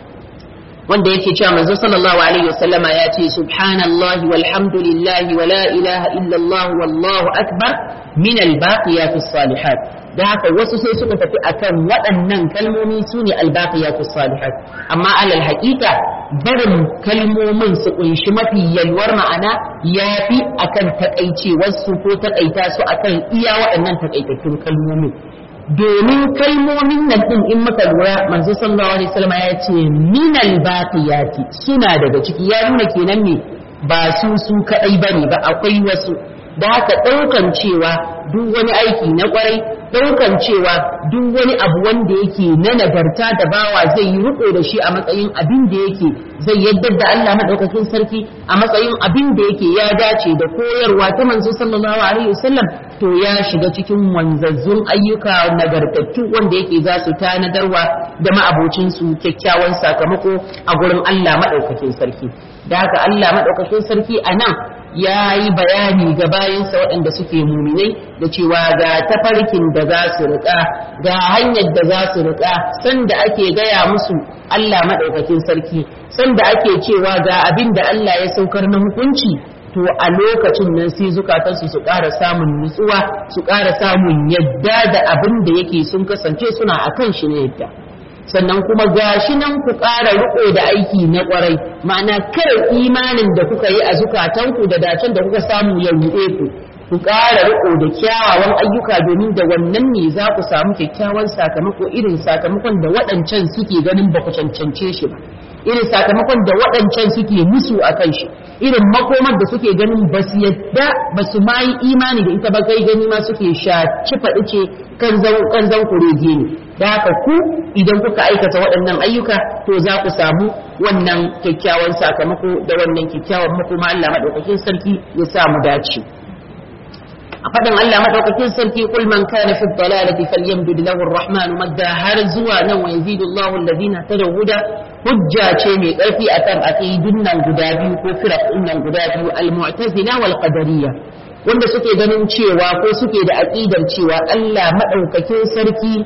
wanda yake cewa manzo sallallahu alaihi wasallama ya ce subhanallahi walhamdulillahi wala ilaha illallah wallahu akbar min albaqiyatus salihat da haka wasu sai suka tafi akan waɗannan kalmomi su ne albaqiyatus salihat amma alal haƙiƙa barin kalmomin su kunshi mafi yalwar ma'ana yafi akan takaice su ko takaita su akan iya waɗannan takaitattun kalmomin domin kalmomin nan din in muka lura manzo sallallahu alaihi wasallam ya ce minal baqiyati suna daga ciki ya nuna kenan ne ba su su kadai bane ba akwai wasu da haka daukan cewa duk wani aiki na kwarai daukan cewa duk wani abu wanda yake na nagarta da bawa zai yi riko da shi a matsayin abin da yake zai yadda da Allah madaukakin sarki a matsayin abin da yake ya dace da koyarwa ta manzo sallallahu alaihi wasallam to ya shiga cikin wanzazzun ayyuka nagartattu wanda yake za su tanadarwa da ma'abocin su kyakkyawan sakamako a gurin Allah madaukakin sarki da haka Allah madaukakin sarki anan ya yi bayani ga bayansa waɗanda suke muminai da cewa ga tafarkin da za su riƙa ga hanyar da za su riƙa sanda ake gaya musu Allah maɗaukakin sarki sanda ake cewa ga abin da Allah ya saukar na hukunci to a lokacin nan sai zukatansu su ƙara samun nutsuwa su ƙara samun yadda da abin da yake sun kasance suna akan shi ne yadda sannan kuma gashi nan ku ƙara riko da aiki na ƙwarai ma'ana kar imanin da kuka yi a zukatanku da dacen da kuka samu ya ruɗe ku ku ƙara riko da kyawawan ayyuka domin da wannan ne za ku samu kyakkyawan sakamako irin sakamakon da waɗancan suke ganin ba ku cancance shi ba irin sakamakon da waɗancan suke musu a kan shi irin makomar da suke ganin ba su yadda ba su ma yi imani da ita ba kai gani ma suke shaci faɗi ce kan zan kurege ne da haka ku idan kuka aikata waɗannan ayyuka to za ku samu wannan kyakkyawan sakamako da wannan kyakkyawan makoma Allah madaukakin sarki ya sa mu dace a faɗin Allah madaukakin sarki kul man kana fi dhalalati falyamdud lahu ar-rahman madda har zuwa nan wa yazidu Allahu alladhina tadaw huda hujja ce mai ƙarfi akan aqidun nan guda biyu ko firaqun nan guda biyu al-mu'tazila wal qadariyya wanda suke ganin cewa ko suke da aqidar cewa Allah madaukakin sarki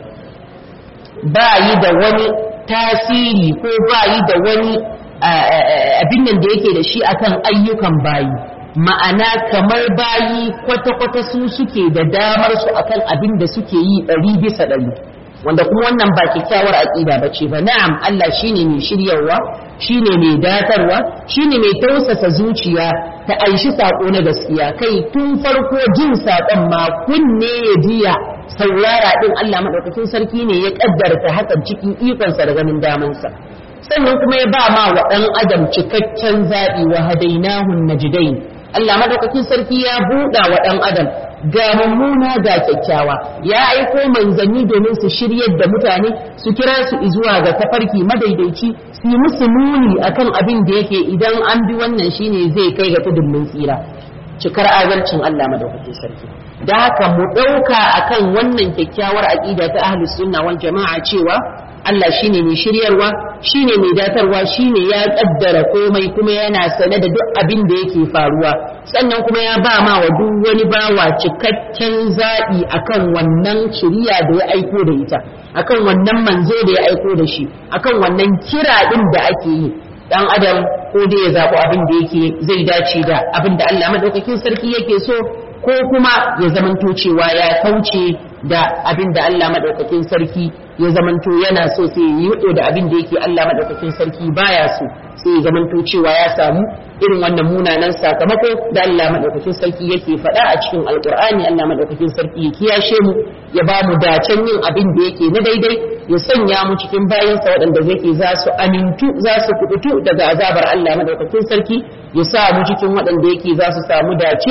ba yi da wani tasiri ko ba yi da wani abin nan da yake da shi akan ayyukan bayi ma'ana kamar bayi kwata-kwata su suke da damar su akan abin da suke yi ɗari bisa ɗari wanda kuma wannan ba kyakkyawar aƙida ba ce ba na'am Allah shine mai shiryarwa shine mai datarwa shine mai tausasa zuciya ta aishi sako na gaskiya kai tun farko jin sakon ma kunne ya jiya saurara din Allah madaukakin sarki ne ya kaddarta hakan cikin ikonsa da ganin damansa sannan kuma ya ba ma wa dan adam cikakken zabi wa hadainahu najdain Allah madaukakin sarki ya buɗa wa dan adam ga mummuna ga kyakkyawa ya aiko manzanni domin su shiryar da mutane su kira su zuwa ga tafarki madaidaici su yi musu nuni akan abin da yake idan an bi wannan shine zai kai ga tudun mun tsira cikar adalcin Allah madaukakin sarki da haka mu ɗauka akan wannan kyakkyawar aqida ta ahlus sunna wal jama'a cewa Allah shine mai shiryarwa shine mai datarwa shine ya kaddara komai kuma yana sane da duk abin da yake faruwa sannan kuma ya ba ma wa duk wani bawa cikakken zaɓi akan wannan shiriya da ya aiko da ita akan wannan manzo da ya aiko da shi akan wannan kira din da ake yi dan adam ko dai ya zaɓi abin da yake zai dace da abin da Allah madaukakin sarki yake so ko kuma ya zamanto cewa ya kauce da abin da Allah madaukakin sarki ya zamanto yana so sai ya yi da abin da yake Allah madaukakin sarki baya so sai ya zamanto cewa ya samu irin wannan munanan sakamako da Allah madaukakin sarki yake faɗa a cikin alkur'ani Allah madaukakin sarki ya kiyashe mu ya ba mu dacen yin abin da yake na daidai ya sanya mu cikin bayansa waɗanda yake za su amintu za su kubutu daga azabar Allah madaukakin sarki ya sa mu cikin waɗanda yake za su samu dace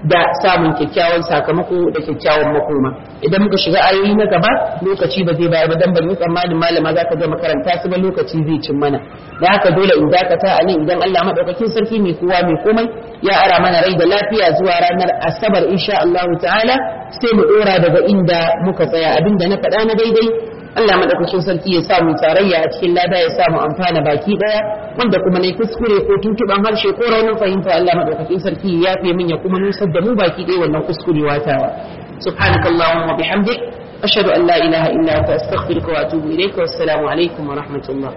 da samun kyakkyawan sakamako da kyakkyawan makoma. Idan muka shiga ayoyi na gaba lokaci ba zai bayar ba dan ban yi tsammanin malama za ka ga makaranta su ba lokaci zai cin mana. Da haka dole in dakata a nan idan Allah madaukakin sarki mai kowa mai komai ya ara mana rai da lafiya zuwa ranar Asabar insha Allah ta'ala sai mu dora daga inda muka tsaya. Abinda na faɗa na daidai Allah madaukakin sarki ya sa mu tarayya a cikin lada ya sa mu amfana baki daya wanda kuma ne kuskure ko tuntuban harshe ko raunin fahimta Allah madaukakin sarki ya yafe min ya kuma nusar da mu baki daya wannan kuskurewa tawa. Subhanakallahumma wa bihamdik ashhadu an la ilaha illa anta astaghfiruka wa atubu ilayka wassalamu alaikum wa rahmatullah.